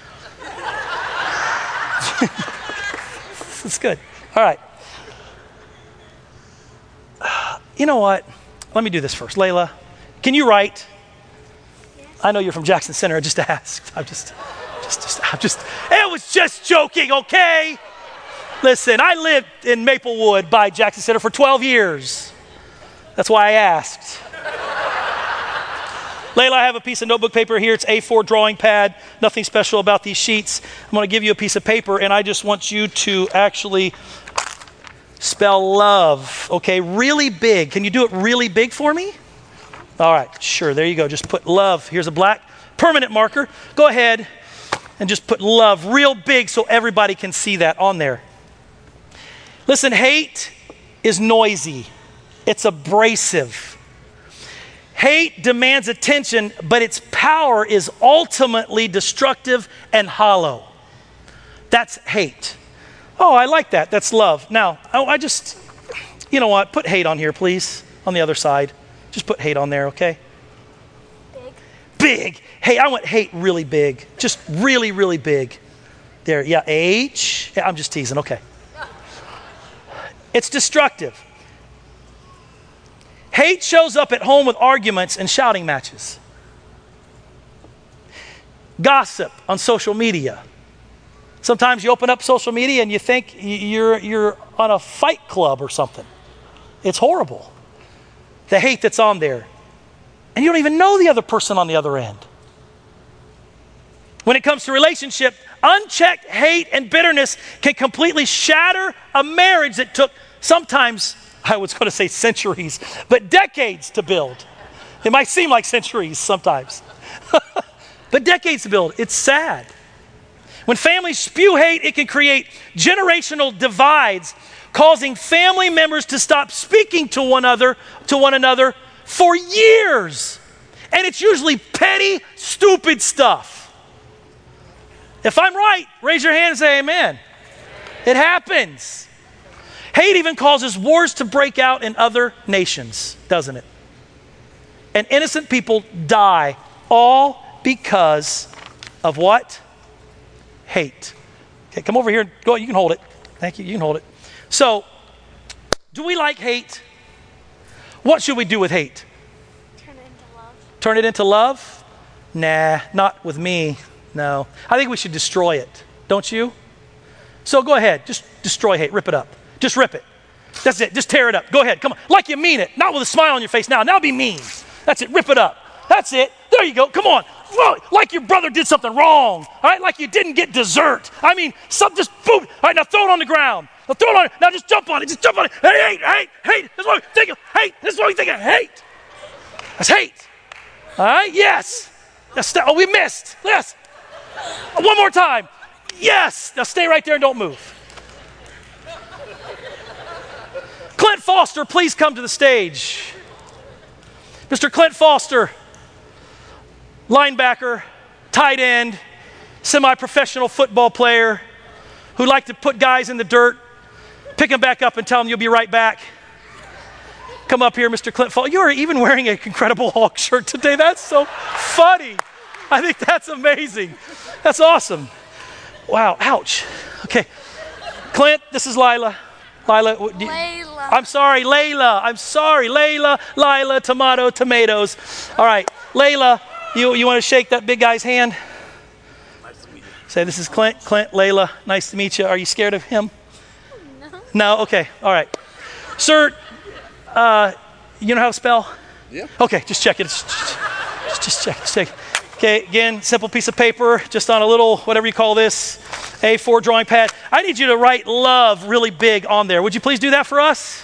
That's good. All right. You know what? Let me do this first. Layla, can you write? Yes. I know you're from Jackson Center. I just asked. I'm just, just, just, I'm just, it was just joking, okay? Listen, I lived in Maplewood by Jackson Center for twelve years. That's why I asked. Layla, I have a piece of notebook paper here. It's A four drawing pad. Nothing special about these sheets. I'm going to give you a piece of paper, and I just want you to actually spell love, okay? Really big. Can you do it really big for me? All right, sure. There you go. Just put love. Here's a black permanent marker. Go ahead and just put love real big so everybody can see that on there. Listen, hate is noisy. It's abrasive. Hate demands attention, but its power is ultimately destructive and hollow. That's hate. Oh, I like that. That's love. Now, I, I just, you know what? Put hate on here, please, on the other side. Just put hate on there, okay? Big. Big. Hey, I want hate really big. Just really, really big. There, yeah, H. Yeah, I'm just teasing, okay. It's destructive. Hate shows up at home with arguments and shouting matches. Gossip on social media. Sometimes you open up social media and you think you're, you're on a fight club or something. It's horrible. The hate that's on there. And you don't even know the other person on the other end. When it comes to relationship, unchecked hate and bitterness can completely shatter a marriage that took sometimes I was going to say centuries, but decades to build. It might seem like centuries sometimes, but decades to build. It's sad. When families spew hate, it can create generational divides, causing family members to stop speaking to one another, to one another for years. And it's usually petty, stupid stuff. If I'm right, raise your hand and say amen. It happens. Hate even causes wars to break out in other nations, doesn't it? And innocent people die all because of what? Hate. Okay, come over here. Go. You can hold it. Thank you. You can hold it. So, do we like hate? What should we do with hate? Turn it into love. Turn it into love? Nah, not with me. No. I think we should destroy it. Don't you? So go ahead. Just destroy hate. Rip it up. Just rip it. That's it. Just tear it up. Go ahead. Come on. Like you mean it. Not with a smile on your face now. Now be mean. That's it. Rip it up. That's it. There you go. Come on. Whoa. Like your brother did something wrong. All right? Like you didn't get dessert. I mean, some just boom. All right, now throw it on the ground. Now throw it on it. Now just jump on it. Just jump on it. Hate, hate, hate. This is what we think of hate. This is what we think of hate. That's hate. All right? Yes. That's, oh, we missed. Yes. One more time. Yes. Now stay right there and don't move. Clint Foster, please come to the stage. Mister Clint Foster, linebacker, tight end, semi-professional football player who liked to put guys in the dirt, pick them back up and tell them you'll be right back. Come up here, Mister Clint Foster. You are even wearing an Incredible Hulk shirt today. That's so funny. I think that's amazing. That's awesome. Wow, ouch. Okay. Clint, this is Lila. Lila. Layla. I'm sorry, Layla. I'm sorry, Layla, Lila, tomato, tomatoes. All right, Layla, you, you want to shake that big guy's hand? Nice to meet you. Say, this is Clint. Clint, Layla, nice to meet you. Are you scared of him? No. No? Okay, all right. Sir, uh, you know how to spell? Yeah. Okay, just check it. Just, just, just check, just check. Okay, again, simple piece of paper, just on a little, whatever you call this, A four drawing pad. I need you to write love really big on there. Would you please do that for us?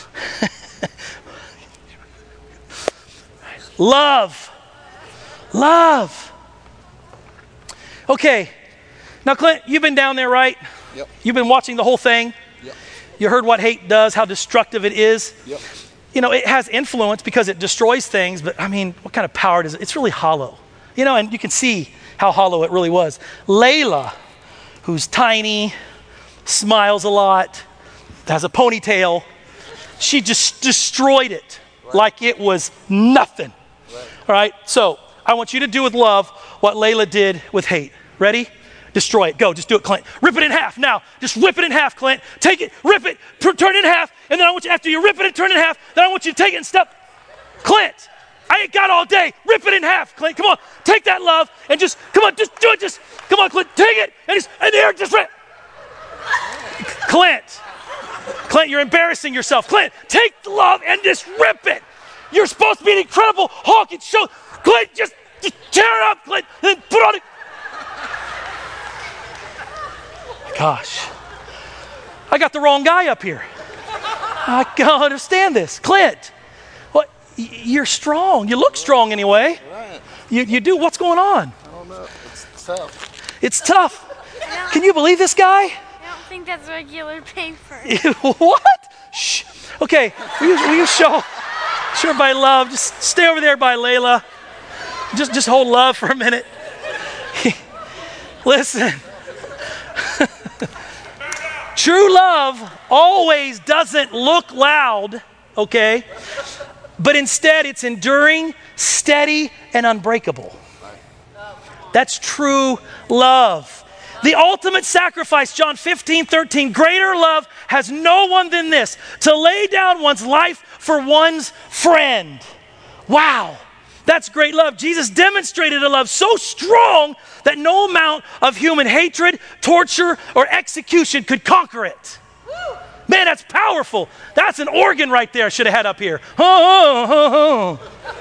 Love. Love. Okay. Now, Clint, you've been down there, right? Yep. You've been watching the whole thing? Yep. You heard what hate does, how destructive it is? Yep. You know, it has influence because it destroys things, but I mean, what kind of power does it? It's really hollow. You know, and you can see how hollow it really was. Layla, who's tiny, smiles a lot, has a ponytail, she just destroyed it right. Like it was nothing. Right. All right, so I want you to do with love what Layla did with hate. Ready? Destroy it. Go, just do it, Clint. Rip it in half now. Just rip it in half, Clint. Take it, rip it, t- turn it in half, and then I want you, after you rip it and turn it in half, then I want you to take it and step. Clint, I ain't got all day. Rip it in half, Clint. Come on, take that love and just, come on, just do it. Just, come on, Clint, take it and just, and there, just rip. Clint, Clint, you're embarrassing yourself. Clint, take the love and just rip it. You're supposed to be an Incredible Hulk. It shows. Clint, just, just tear it up, Clint, and then put on it. Gosh, I got the wrong guy up here. I can't understand this. Clint, what? Y- you're strong. You look strong anyway. Right. You, you do. What's going on? I don't know. It's tough. It's tough. Can you believe this guy? I don't think that's regular paper. What? Shh. Okay, will you, will you show, show everybody love? Just stay over there by Layla. Just, just hold love for a minute. Listen. True love always doesn't look loud, okay? But instead it's enduring, steady, and unbreakable. That's true love. The ultimate sacrifice, John fifteen thirteen, greater love has no one than this, to lay down one's life for one's friend. Wow. That's great love. Jesus demonstrated a love so strong that no amount of human hatred, torture, or execution could conquer it. Woo. Man, that's powerful. That's an organ right there I should have had up here. Oh, oh,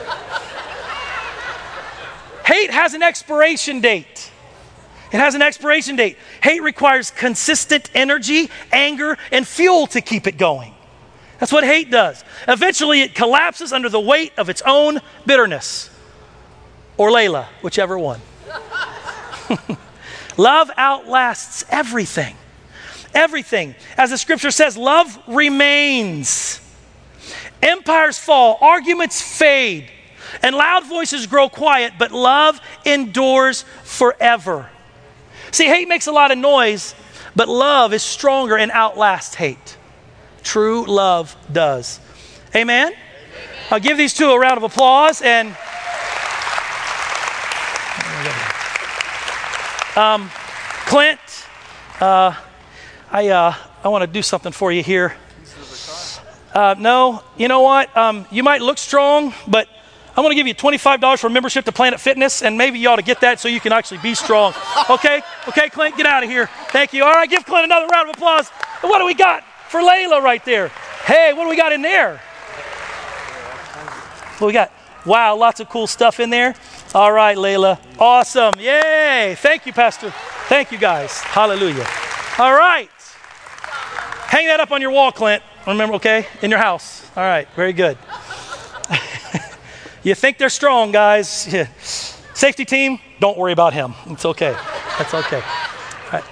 oh. Hate has an expiration date. It has an expiration date. Hate requires consistent energy, anger, and fuel to keep it going. That's what hate does. Eventually, it collapses under the weight of its own bitterness. Or Layla, whichever one. Love outlasts everything. Everything. As the scripture says, love remains. Empires fall, arguments fade, and loud voices grow quiet, but love endures forever. See, hate makes a lot of noise, but love is stronger and outlasts hate. True love does. Amen? Amen? I'll give these two a round of applause. And um, Clint, uh, I uh, I want to do something for you here. Uh, no, you know what? Um, you might look strong, but I'm going to give you twenty-five dollars for membership to Planet Fitness, and maybe you ought to get that so you can actually be strong. Okay? Okay, Clint, get out of here. Thank you. All right, give Clint another round of applause. And what do we got for Layla right there? Hey, what do we got in there? What we got? Wow, lots of cool stuff in there. All right, Layla. Awesome. Yay. Thank you, Pastor. Thank you, guys. Hallelujah. All right. Hang that up on your wall, Clint. Remember, okay? In your house. All right, very good. You think they're strong, guys. Yeah. Safety team, don't worry about him. It's okay. That's okay. All right.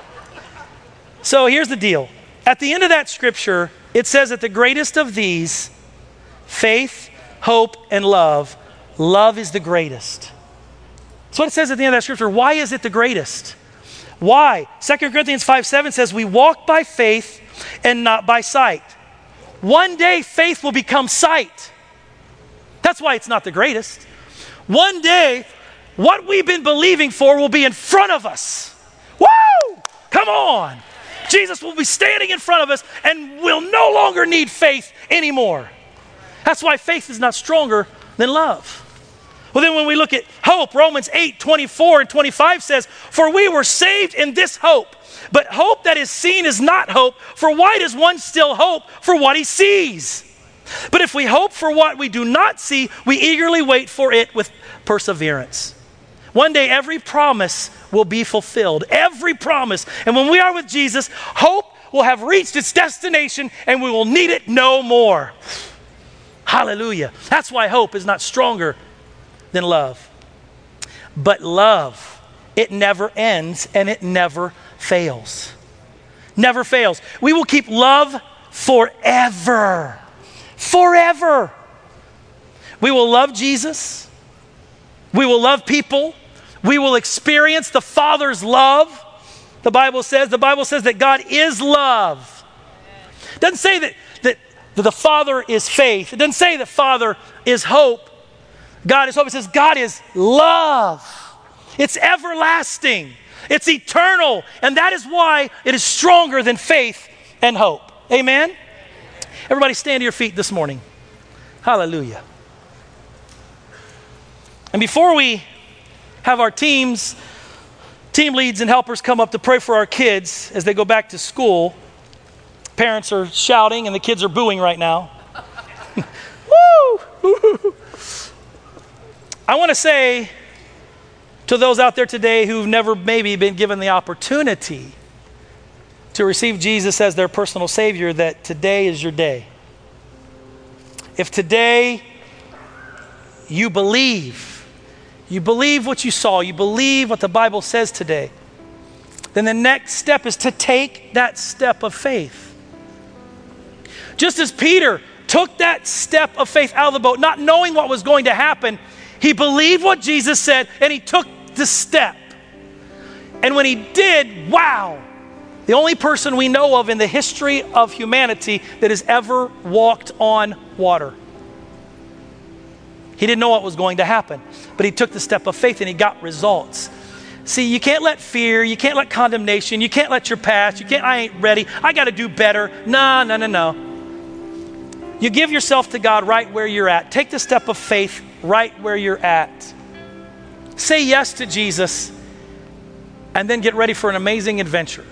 So here's the deal. At the end of that scripture, it says that the greatest of these, faith, hope, and love, love is the greatest. That's what it says at the end of that scripture. Why is it the greatest? Why? Second Corinthians five seven says, we walk by faith and not by sight. One day faith will become sight. That's why it's not the greatest. One day, what we've been believing for will be in front of us. Woo! Come on. Jesus will be standing in front of us and we'll no longer need faith anymore. That's why faith is not stronger than love. Well, then when we look at hope, Romans eight, twenty-four and twenty-five says, for we were saved in this hope. But hope that is seen is not hope, for why does one still hope for what he sees? But if we hope for what we do not see, we eagerly wait for it with perseverance. One day every promise will be fulfilled. Every promise. And when we are with Jesus, hope will have reached its destination and we will need it no more. Hallelujah. That's why hope is not stronger than love. But love, it never ends and it never fails. Never fails. We will keep love forever. Forever. We will love Jesus. We will love people. We will experience the Father's love. The Bible says, the Bible says that God is love. It doesn't say that, that, that the Father is faith. It doesn't say that Father is hope. God is hope. It says God is love. It's everlasting. It's eternal. And that is why it is stronger than faith and hope. Amen? Everybody stand to your feet this morning. Hallelujah. And before we have our teams, team leads and helpers come up to pray for our kids as they go back to school, parents are shouting and the kids are booing right now. Woo! I want to say to those out there today who've never maybe been given the opportunity to receive Jesus as their personal Savior, that today is your day. If today you believe, you believe what you saw, you believe what the Bible says today, then the next step is to take that step of faith. Just as Peter took that step of faith out of the boat, not knowing what was going to happen, he believed what Jesus said and he took the step. And when he did, wow, the only person we know of in the history of humanity that has ever walked on water. He didn't know what was going to happen, but he took the step of faith and he got results. See, you can't let fear, you can't let condemnation, you can't let your past, you can't, I ain't ready, I got to do better. No, no, no, no. You give yourself to God right where you're at. Take the step of faith right where you're at. Say yes to Jesus and then get ready for an amazing adventure.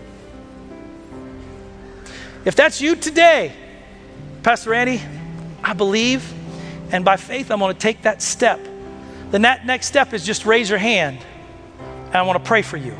If that's you today, Pastor Andy, I believe, and by faith, I'm going to take that step. Then that next step is just raise your hand, and I want to pray for you.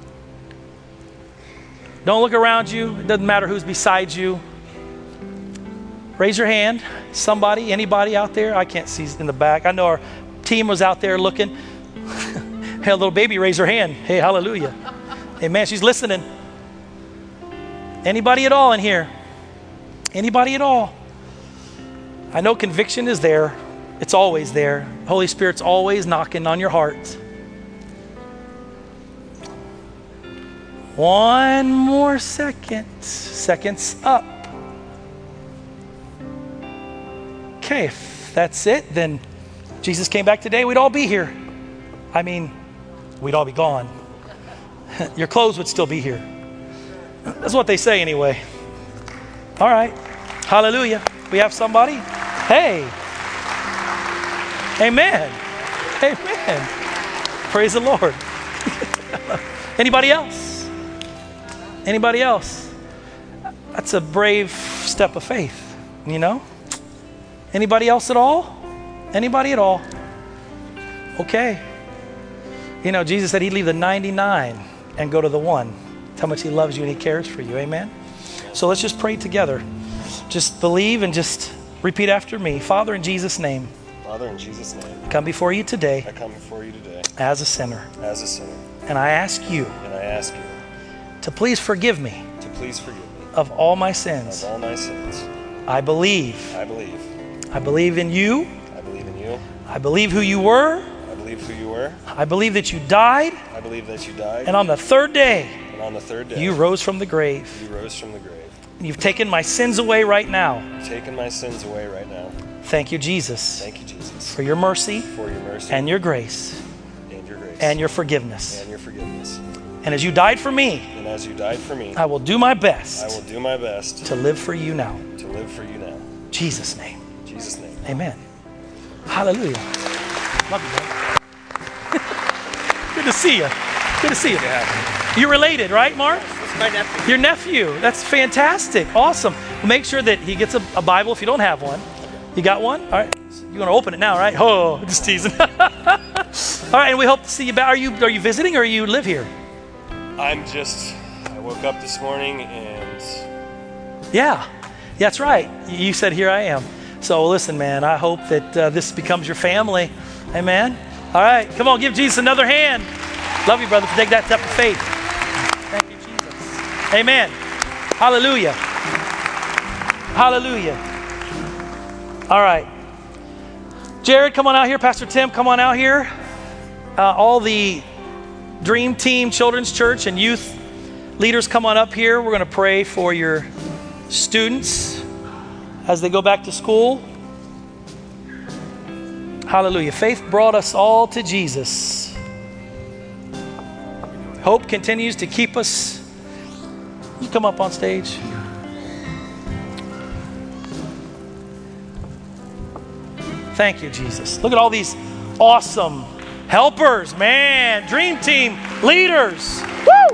Don't look around you. It doesn't matter who's beside you. Raise your hand. Somebody, anybody out there? I can't see in the back. I know our team was out there looking. Hey, a little baby raised her hand. Hey, hallelujah. Amen. She's listening. Anybody at all in here? Anybody at all? I know conviction is there. It's always there. Holy Spirit's always knocking on your heart. One more second. Seconds up. Okay, if that's it, then Jesus came back today, we'd all be here. I mean, we'd all be gone. Your clothes would still be here. That's what they say anyway. All right. Hallelujah. We have somebody? Hey. Amen. Amen. Praise the Lord. Anybody else? Anybody else? That's a brave step of faith, you know? Anybody else at all? Anybody at all? Okay. You know, Jesus said he'd leave the ninety-nine and go to the one. How much he loves you and he cares for you. Amen? So let's just pray together. Just believe and just repeat after me. Father, in Jesus' name. Father, in Jesus' name. I come before you today. I come before you today. As a sinner. As a sinner. And I ask you. And I ask you. To please forgive me. To please forgive me. Of all my sins. Of all my sins. I believe. I believe. I believe in you. I believe in you. I believe who you were. I believe who you were. I believe that you died. I believe that you died. And on the third day. And on the third day. You rose from the grave. You rose from the grave. You've taken my sins away right now. You've taken my sins away right now. Thank you, Jesus. Thank you, Jesus. For your mercy. For your mercy. And your grace. And your grace. And your forgiveness. And your forgiveness. And as you died for me. And as you died for me. I will do my best. I will do my best. To live for you now. To live for you now. Jesus' name. Jesus' name. Amen. Hallelujah. Love you, man. Good to see you. Good to see you. Yeah. You're related, right, Mark? This is my nephew. Your nephew. That's fantastic. Awesome. Make sure that he gets a, a Bible if you don't have one. You got one? All right. You're going to open it now, right? Oh, just teasing. All right, and we hope to see you back. Are you, are you visiting or you live here? I'm just, I woke up this morning and... Yeah, that's right. You said, here I am. So listen, man, I hope that uh, this becomes your family. Amen. All right, come on, give Jesus another hand. Love you, brother, for taking that step of faith. Thank you, Jesus. Amen. Hallelujah. Hallelujah. All right. Jared, come on out here. Pastor Tim, come on out here. Uh, all the Dream Team Children's Church and youth leaders, come on up here. We're going to pray for your students as they go back to school. Hallelujah. Faith brought us all to Jesus. Hope continues to keep us. You come up on stage. Thank you, Jesus. Look at all these awesome helpers, man. Dream Team leaders. Woo!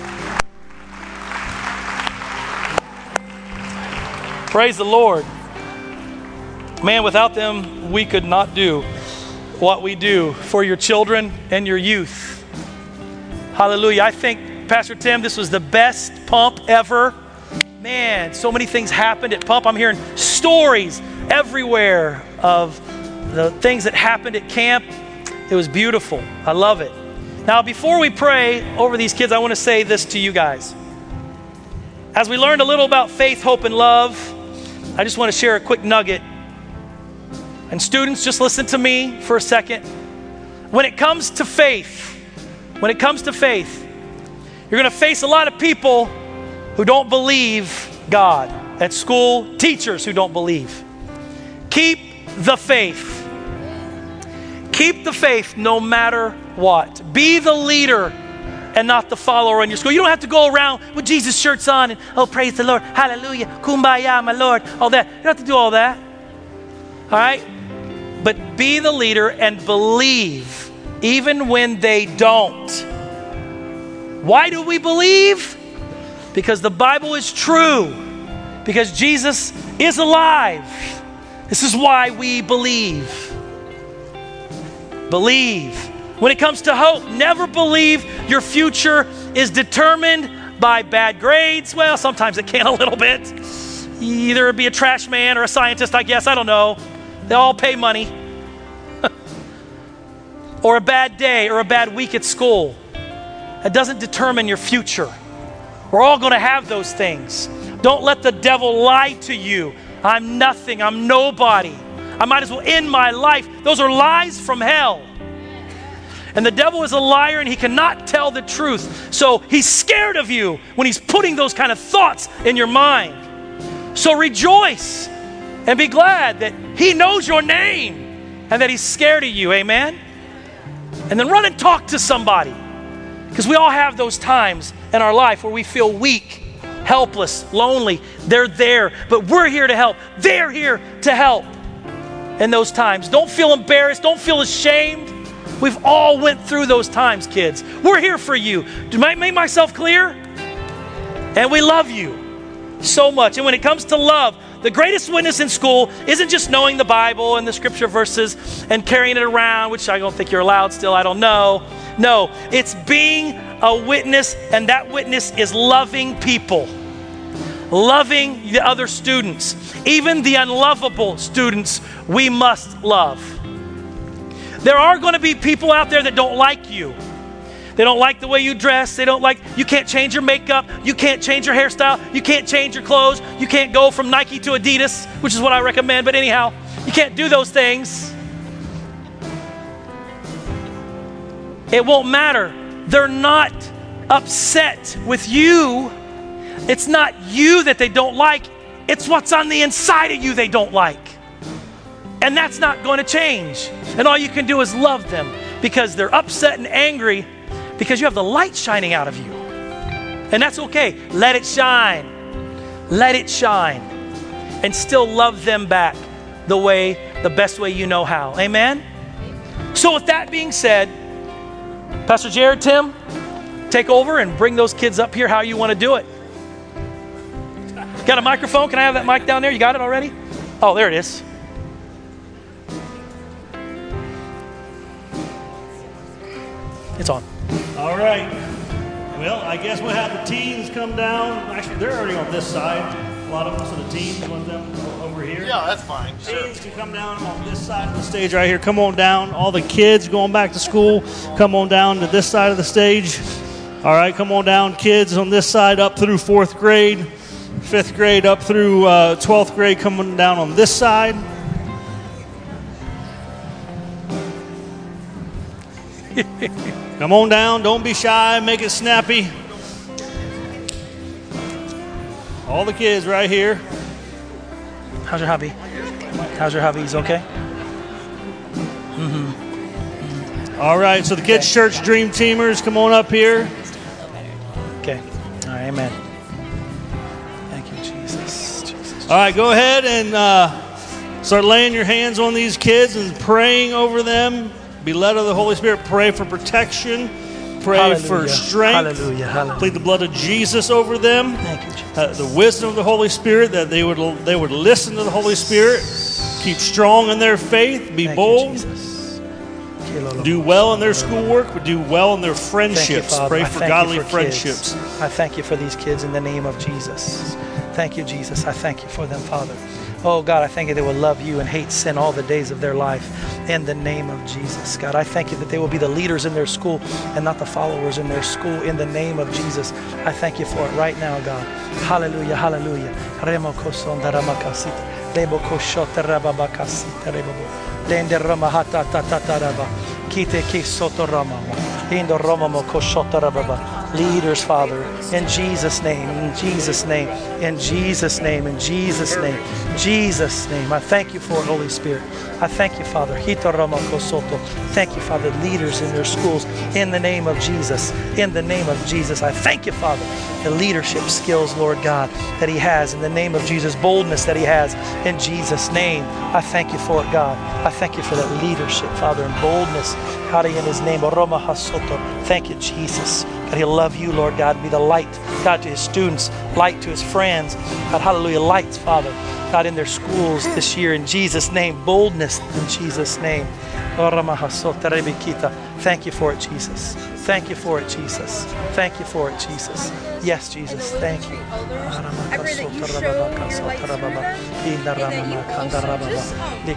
Praise the Lord. Man, without them, we could not do what we do for your children and your youth. Hallelujah. I think, Pastor Tim, this was the best pump ever. Man, so many things happened at Pump. I'm hearing stories everywhere of the things that happened at camp. It was beautiful. I love it. Now, before we pray over these kids, I want to say this to you guys. As we learned a little about faith, hope, and love, I just want to share a quick nugget. And students, just listen to me for a second. When it comes to faith, when it comes to faith, you're going to face a lot of people who don't believe God. At school, teachers who don't believe. Keep the faith. Keep the faith no matter what. Be the leader and not the follower in your school. You don't have to go around with Jesus shirts on and, oh, praise the Lord, hallelujah, kumbaya, my Lord, all that. You don't have to do all that. All right? But be the leader and believe even when they don't. Why do we believe? Because the Bible is true. Because Jesus is alive. This is why we believe. Believe. When it comes to hope, never believe your future is determined by bad grades. Well, sometimes it can a little bit. either be a trash man or a scientist, I guess, I don't know. They all pay money. Or a bad day or a bad week at school. That doesn't determine your future. We're all going to have those things. Don't let the devil lie to you. I'm nothing. I'm nobody. I might as well end my life. Those are lies from hell. And the devil is a liar and he cannot tell the truth. So he's scared of you when he's putting those kind of thoughts in your mind. So rejoice and be glad that he knows your name and that he's scared of you. Amen? And then run and talk to somebody. Because we all have those times in our life where we feel weak, helpless, lonely. They're there, but we're here to help. They're here to help in those times. Don't feel embarrassed. Don't feel ashamed. We've all went through those times, kids. We're here for you. Do I make myself clear? And we love you so much. And when it comes to love, the greatest witness in school isn't just knowing the Bible and the scripture verses and carrying it around, which I don't think you're allowed still, I don't know. No, it's being a witness, and that witness is loving people. Loving the other students. Even the unlovable students, we must love. There are going to be people out there that don't like you. They don't like the way you dress. They don't like, you can't change your makeup. You can't change your hairstyle. You can't change your clothes. You can't go from Nike to Adidas, which is what I recommend. But anyhow, you can't do those things. It won't matter. They're not upset with you. It's not you that they don't like. It's what's on the inside of you they don't like. And that's not going to change. And all you can do is love them because they're upset and angry because you have the light shining out of you. And that's okay. Let it shine. Let it shine. And still love them back the way, the best way you know how. Amen? So with that being said, Pastor Jared, Tim, take over and bring those kids up here how you want to do it. Got a microphone? Can I have that mic down there? You got it already? Oh, there it is. It's on. All right. Well, I guess we'll have the teens come down. Actually, they're already on this side. A lot of us are the teens. You want them over here? Yeah, that's fine. Teens can come down on this side of the stage right here. Come on down. All the kids going back to school, come on down to this side of the stage. All right, come on down. Kids on this side up through fourth grade. Fifth grade up through uh, twelfth grade coming down on this side. Come on down. Don't be shy. Make it snappy. All the kids right here. How's your hubby? How's your hubby? He's okay? Mm-hmm. Mm-hmm. All right. So the kids' okay. Church Dream Teamers, come on up here. Okay. All right. Amen. Thank you, Jesus. Jesus. All right. Go ahead and uh, start laying your hands on these kids and praying over them. Be led of the Holy Spirit. Pray for protection. Pray Hallelujah. For strength. Hallelujah. Hallelujah. Plead the blood of Jesus over them. Thank you, Jesus. Uh, the wisdom of the Holy Spirit, that they would they would listen to the Holy Spirit. Keep strong in their faith. Be Thank bold. You, do well in their schoolwork, but do well in their friendships. You, Pray I for godly for friendships. Kids. I thank you for these kids in the name of Jesus. Thank you, Jesus. I thank you for them, Father. Oh, God, I thank you they will love you and hate sin all the days of their life in the name of Jesus. God, I thank you that they will be the leaders in their school and not the followers in their school in the name of Jesus. I thank you for it right now, God. Hallelujah, hallelujah. Leaders, Father, in Jesus' name, in Jesus' name, in Jesus' name, in Jesus' name, Jesus' name. I thank you for it, Holy Spirit. I thank you, Father. Thank you, Father, leaders in their schools, in the name of Jesus, in the name of Jesus. I thank you, Father, the leadership skills, Lord God, that he has in the name of Jesus, boldness that he has in Jesus' name. I thank you for it, God. I thank you for that leadership, Father, and boldness. In his name, thank you, Jesus. God, he'll love you, Lord God, and be the light, God, to his students, light to his friends. God, hallelujah, lights, Father, God, in their schools this year, in Jesus' name, boldness in Jesus' name. Thank you for it, Jesus. Thank you for it, Jesus. Thank you for it, Jesus. Yes, Jesus. Thank you. I pray that you show your light through them, and that you also just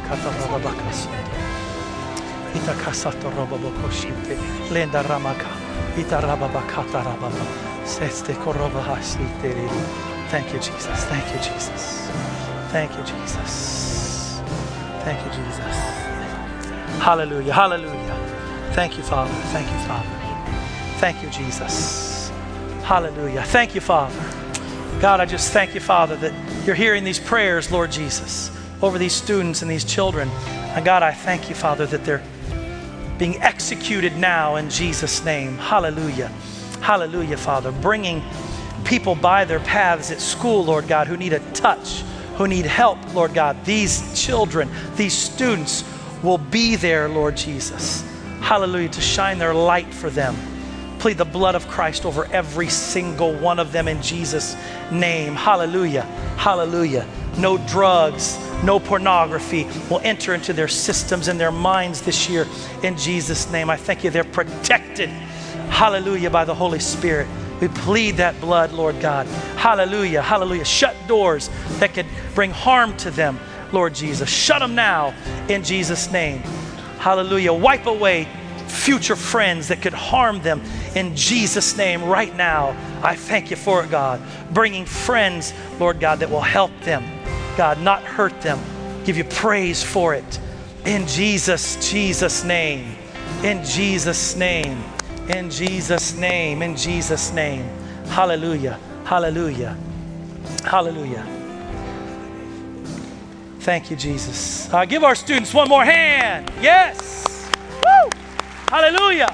Lenda Ramaka, Itarabakata Rababa, Seste Korobahashli. Thank you, Jesus. Thank you, Jesus. Thank you, Jesus. Thank you, Jesus. Hallelujah. Hallelujah. Thank you, Father. Thank you, Father. Thank you, Jesus. Hallelujah. Thank you, Father. God, I just thank you, Father, that you're hearing these prayers, Lord Jesus, over these students and these children. And God, I thank you, Father, that they're being executed now in Jesus' name. Hallelujah. Hallelujah, Father. Bringing people by their paths at school, Lord God, who need a touch, who need help, Lord God. These children, these students will be there, Lord Jesus. Hallelujah, to shine their light for them. Plead the blood of Christ over every single one of them in Jesus' name. Hallelujah. Hallelujah. No drugs, no pornography will enter into their systems and their minds this year in Jesus' name. I thank you they're protected. Hallelujah, by the Holy Spirit. We plead that blood, Lord God. Hallelujah, hallelujah. Shut doors that could bring harm to them, Lord Jesus. Shut them now in Jesus' name. Hallelujah. Wipe away future friends that could harm them in Jesus' name right now. I thank you for it, God. Bringing friends, Lord God, that will help them, God, not hurt them. Give you praise for it. In Jesus, Jesus' name. In Jesus' name. In Jesus' name. In Jesus' name. Hallelujah. Hallelujah. Hallelujah. Thank you, Jesus. Uh, give our students one more hand. Yes. Woo! Hallelujah.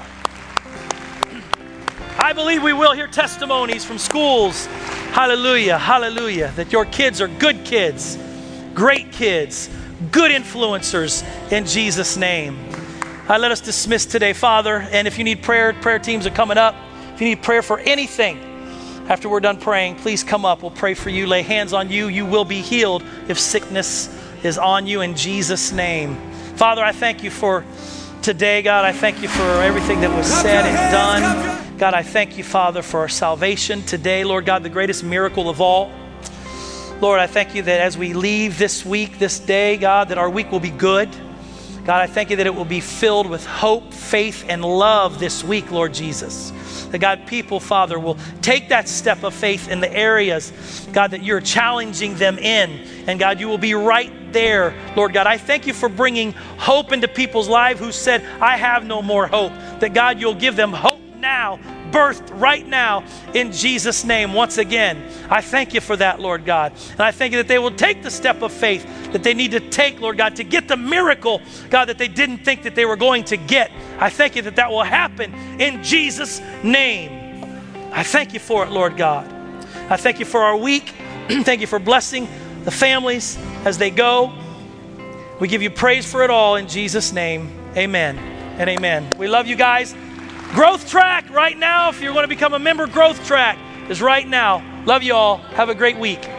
I believe we will hear testimonies from schools. Hallelujah. Hallelujah. That your kids are good kids, great kids, good influencers in Jesus' name. Uh, let us dismiss today, Father. And if you need prayer, prayer teams are coming up. If you need prayer for anything after we're done praying, please come up. We'll pray for you, lay hands on you. You will be healed if sickness is on you in Jesus' name. Father, I thank you for today, God. I thank you for everything that was said and done. God, I thank you, Father, for our salvation today, Lord God, the greatest miracle of all. Lord, I thank you that as we leave this week, this day, God, that our week will be good. God, I thank you that it will be filled with hope, faith, and love this week, Lord Jesus. That, God, people, Father, will take that step of faith in the areas, God, that you're challenging them in. And, God, you will be right there, Lord God. I thank you for bringing hope into people's lives who said, I have no more hope. That, God, you'll give them hope now, birthed right now in Jesus' name. Once again, I thank you for that, Lord God. And I thank you that they will take the step of faith that they need to take, Lord God, to get the miracle, God, that they didn't think that they were going to get. I thank you that that will happen in Jesus' name. I thank you for it, Lord God. I thank you for our week. Thank you for blessing the families as they go. We give you praise for it all in Jesus' name. Amen and amen. We love you guys. Growth Track right now, if you're going to become a member, Growth Track is right now. Love you all. Have a great week.